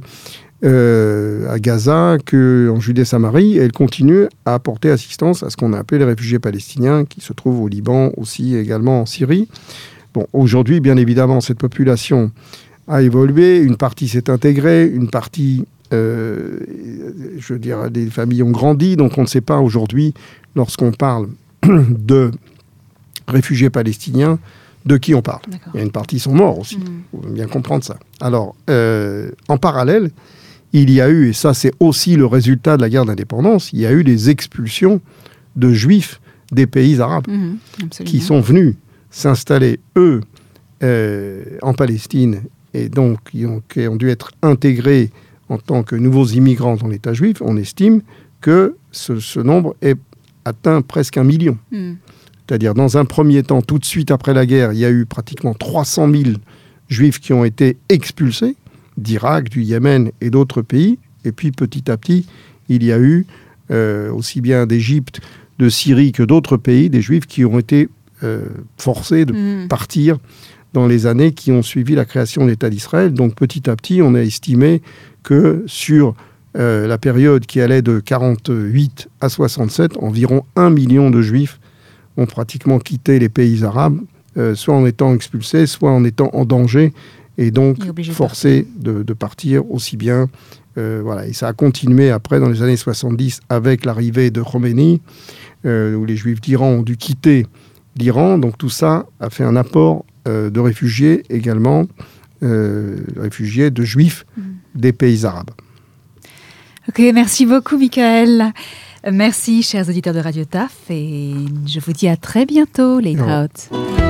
euh, à Gaza, qu'en Judée-Samarie, et elle continue à apporter assistance à ce qu'on a appelé les réfugiés palestiniens qui se trouvent au Liban, aussi également en Syrie. Bon, aujourd'hui, bien évidemment, cette population a évolué, une partie s'est intégrée, une partie, euh, je veux dire, des familles ont grandi, donc on ne sait pas aujourd'hui, lorsqu'on parle de réfugiés palestiniens, de qui on parle. D'accord. Il y a une partie qui sont morts aussi, il Mhm. faut bien comprendre ça. Alors, euh, en parallèle, il y a eu, et ça c'est aussi le résultat de la guerre d'indépendance, il y a eu des expulsions de juifs des pays arabes Mhm. Absolument. qui sont venus s'installer, eux, euh, en Palestine, et donc qui ont, qui ont dû être intégrés en tant que nouveaux immigrants dans l'État juif. On estime que ce, ce nombre est atteint presque un million. Mhm. C'est-à-dire, dans un premier temps, tout de suite après la guerre, il y a eu pratiquement trois cent mille juifs qui ont été expulsés d'Irak, du Yémen et d'autres pays. Et puis, petit à petit, il y a eu, euh, aussi bien d'Égypte, de Syrie que d'autres pays, des juifs qui ont été euh, forcés de Mhm. partir dans les années qui ont suivi la création de l'État d'Israël. Donc, petit à petit, on a estimé que sur euh, la période qui allait de quarante-huit à soixante-sept, environ un million de juifs ont pratiquement quitté les pays arabes, euh, soit en étant expulsés, soit en étant en danger, et donc Et obligés de forcés de, de partir aussi bien. Euh, voilà. Et ça a continué après, dans les années soixante-dix, avec l'arrivée de Khomeini, euh, où les Juifs d'Iran ont dû quitter l'Iran. Donc tout ça a fait un apport euh, de réfugiés également, euh, réfugiés de Juifs Mhm. des pays arabes. Ok, merci beaucoup, Michael. Merci, chers auditeurs de Radio Taf, et je vous dis à très bientôt, les Au revoir. Traut.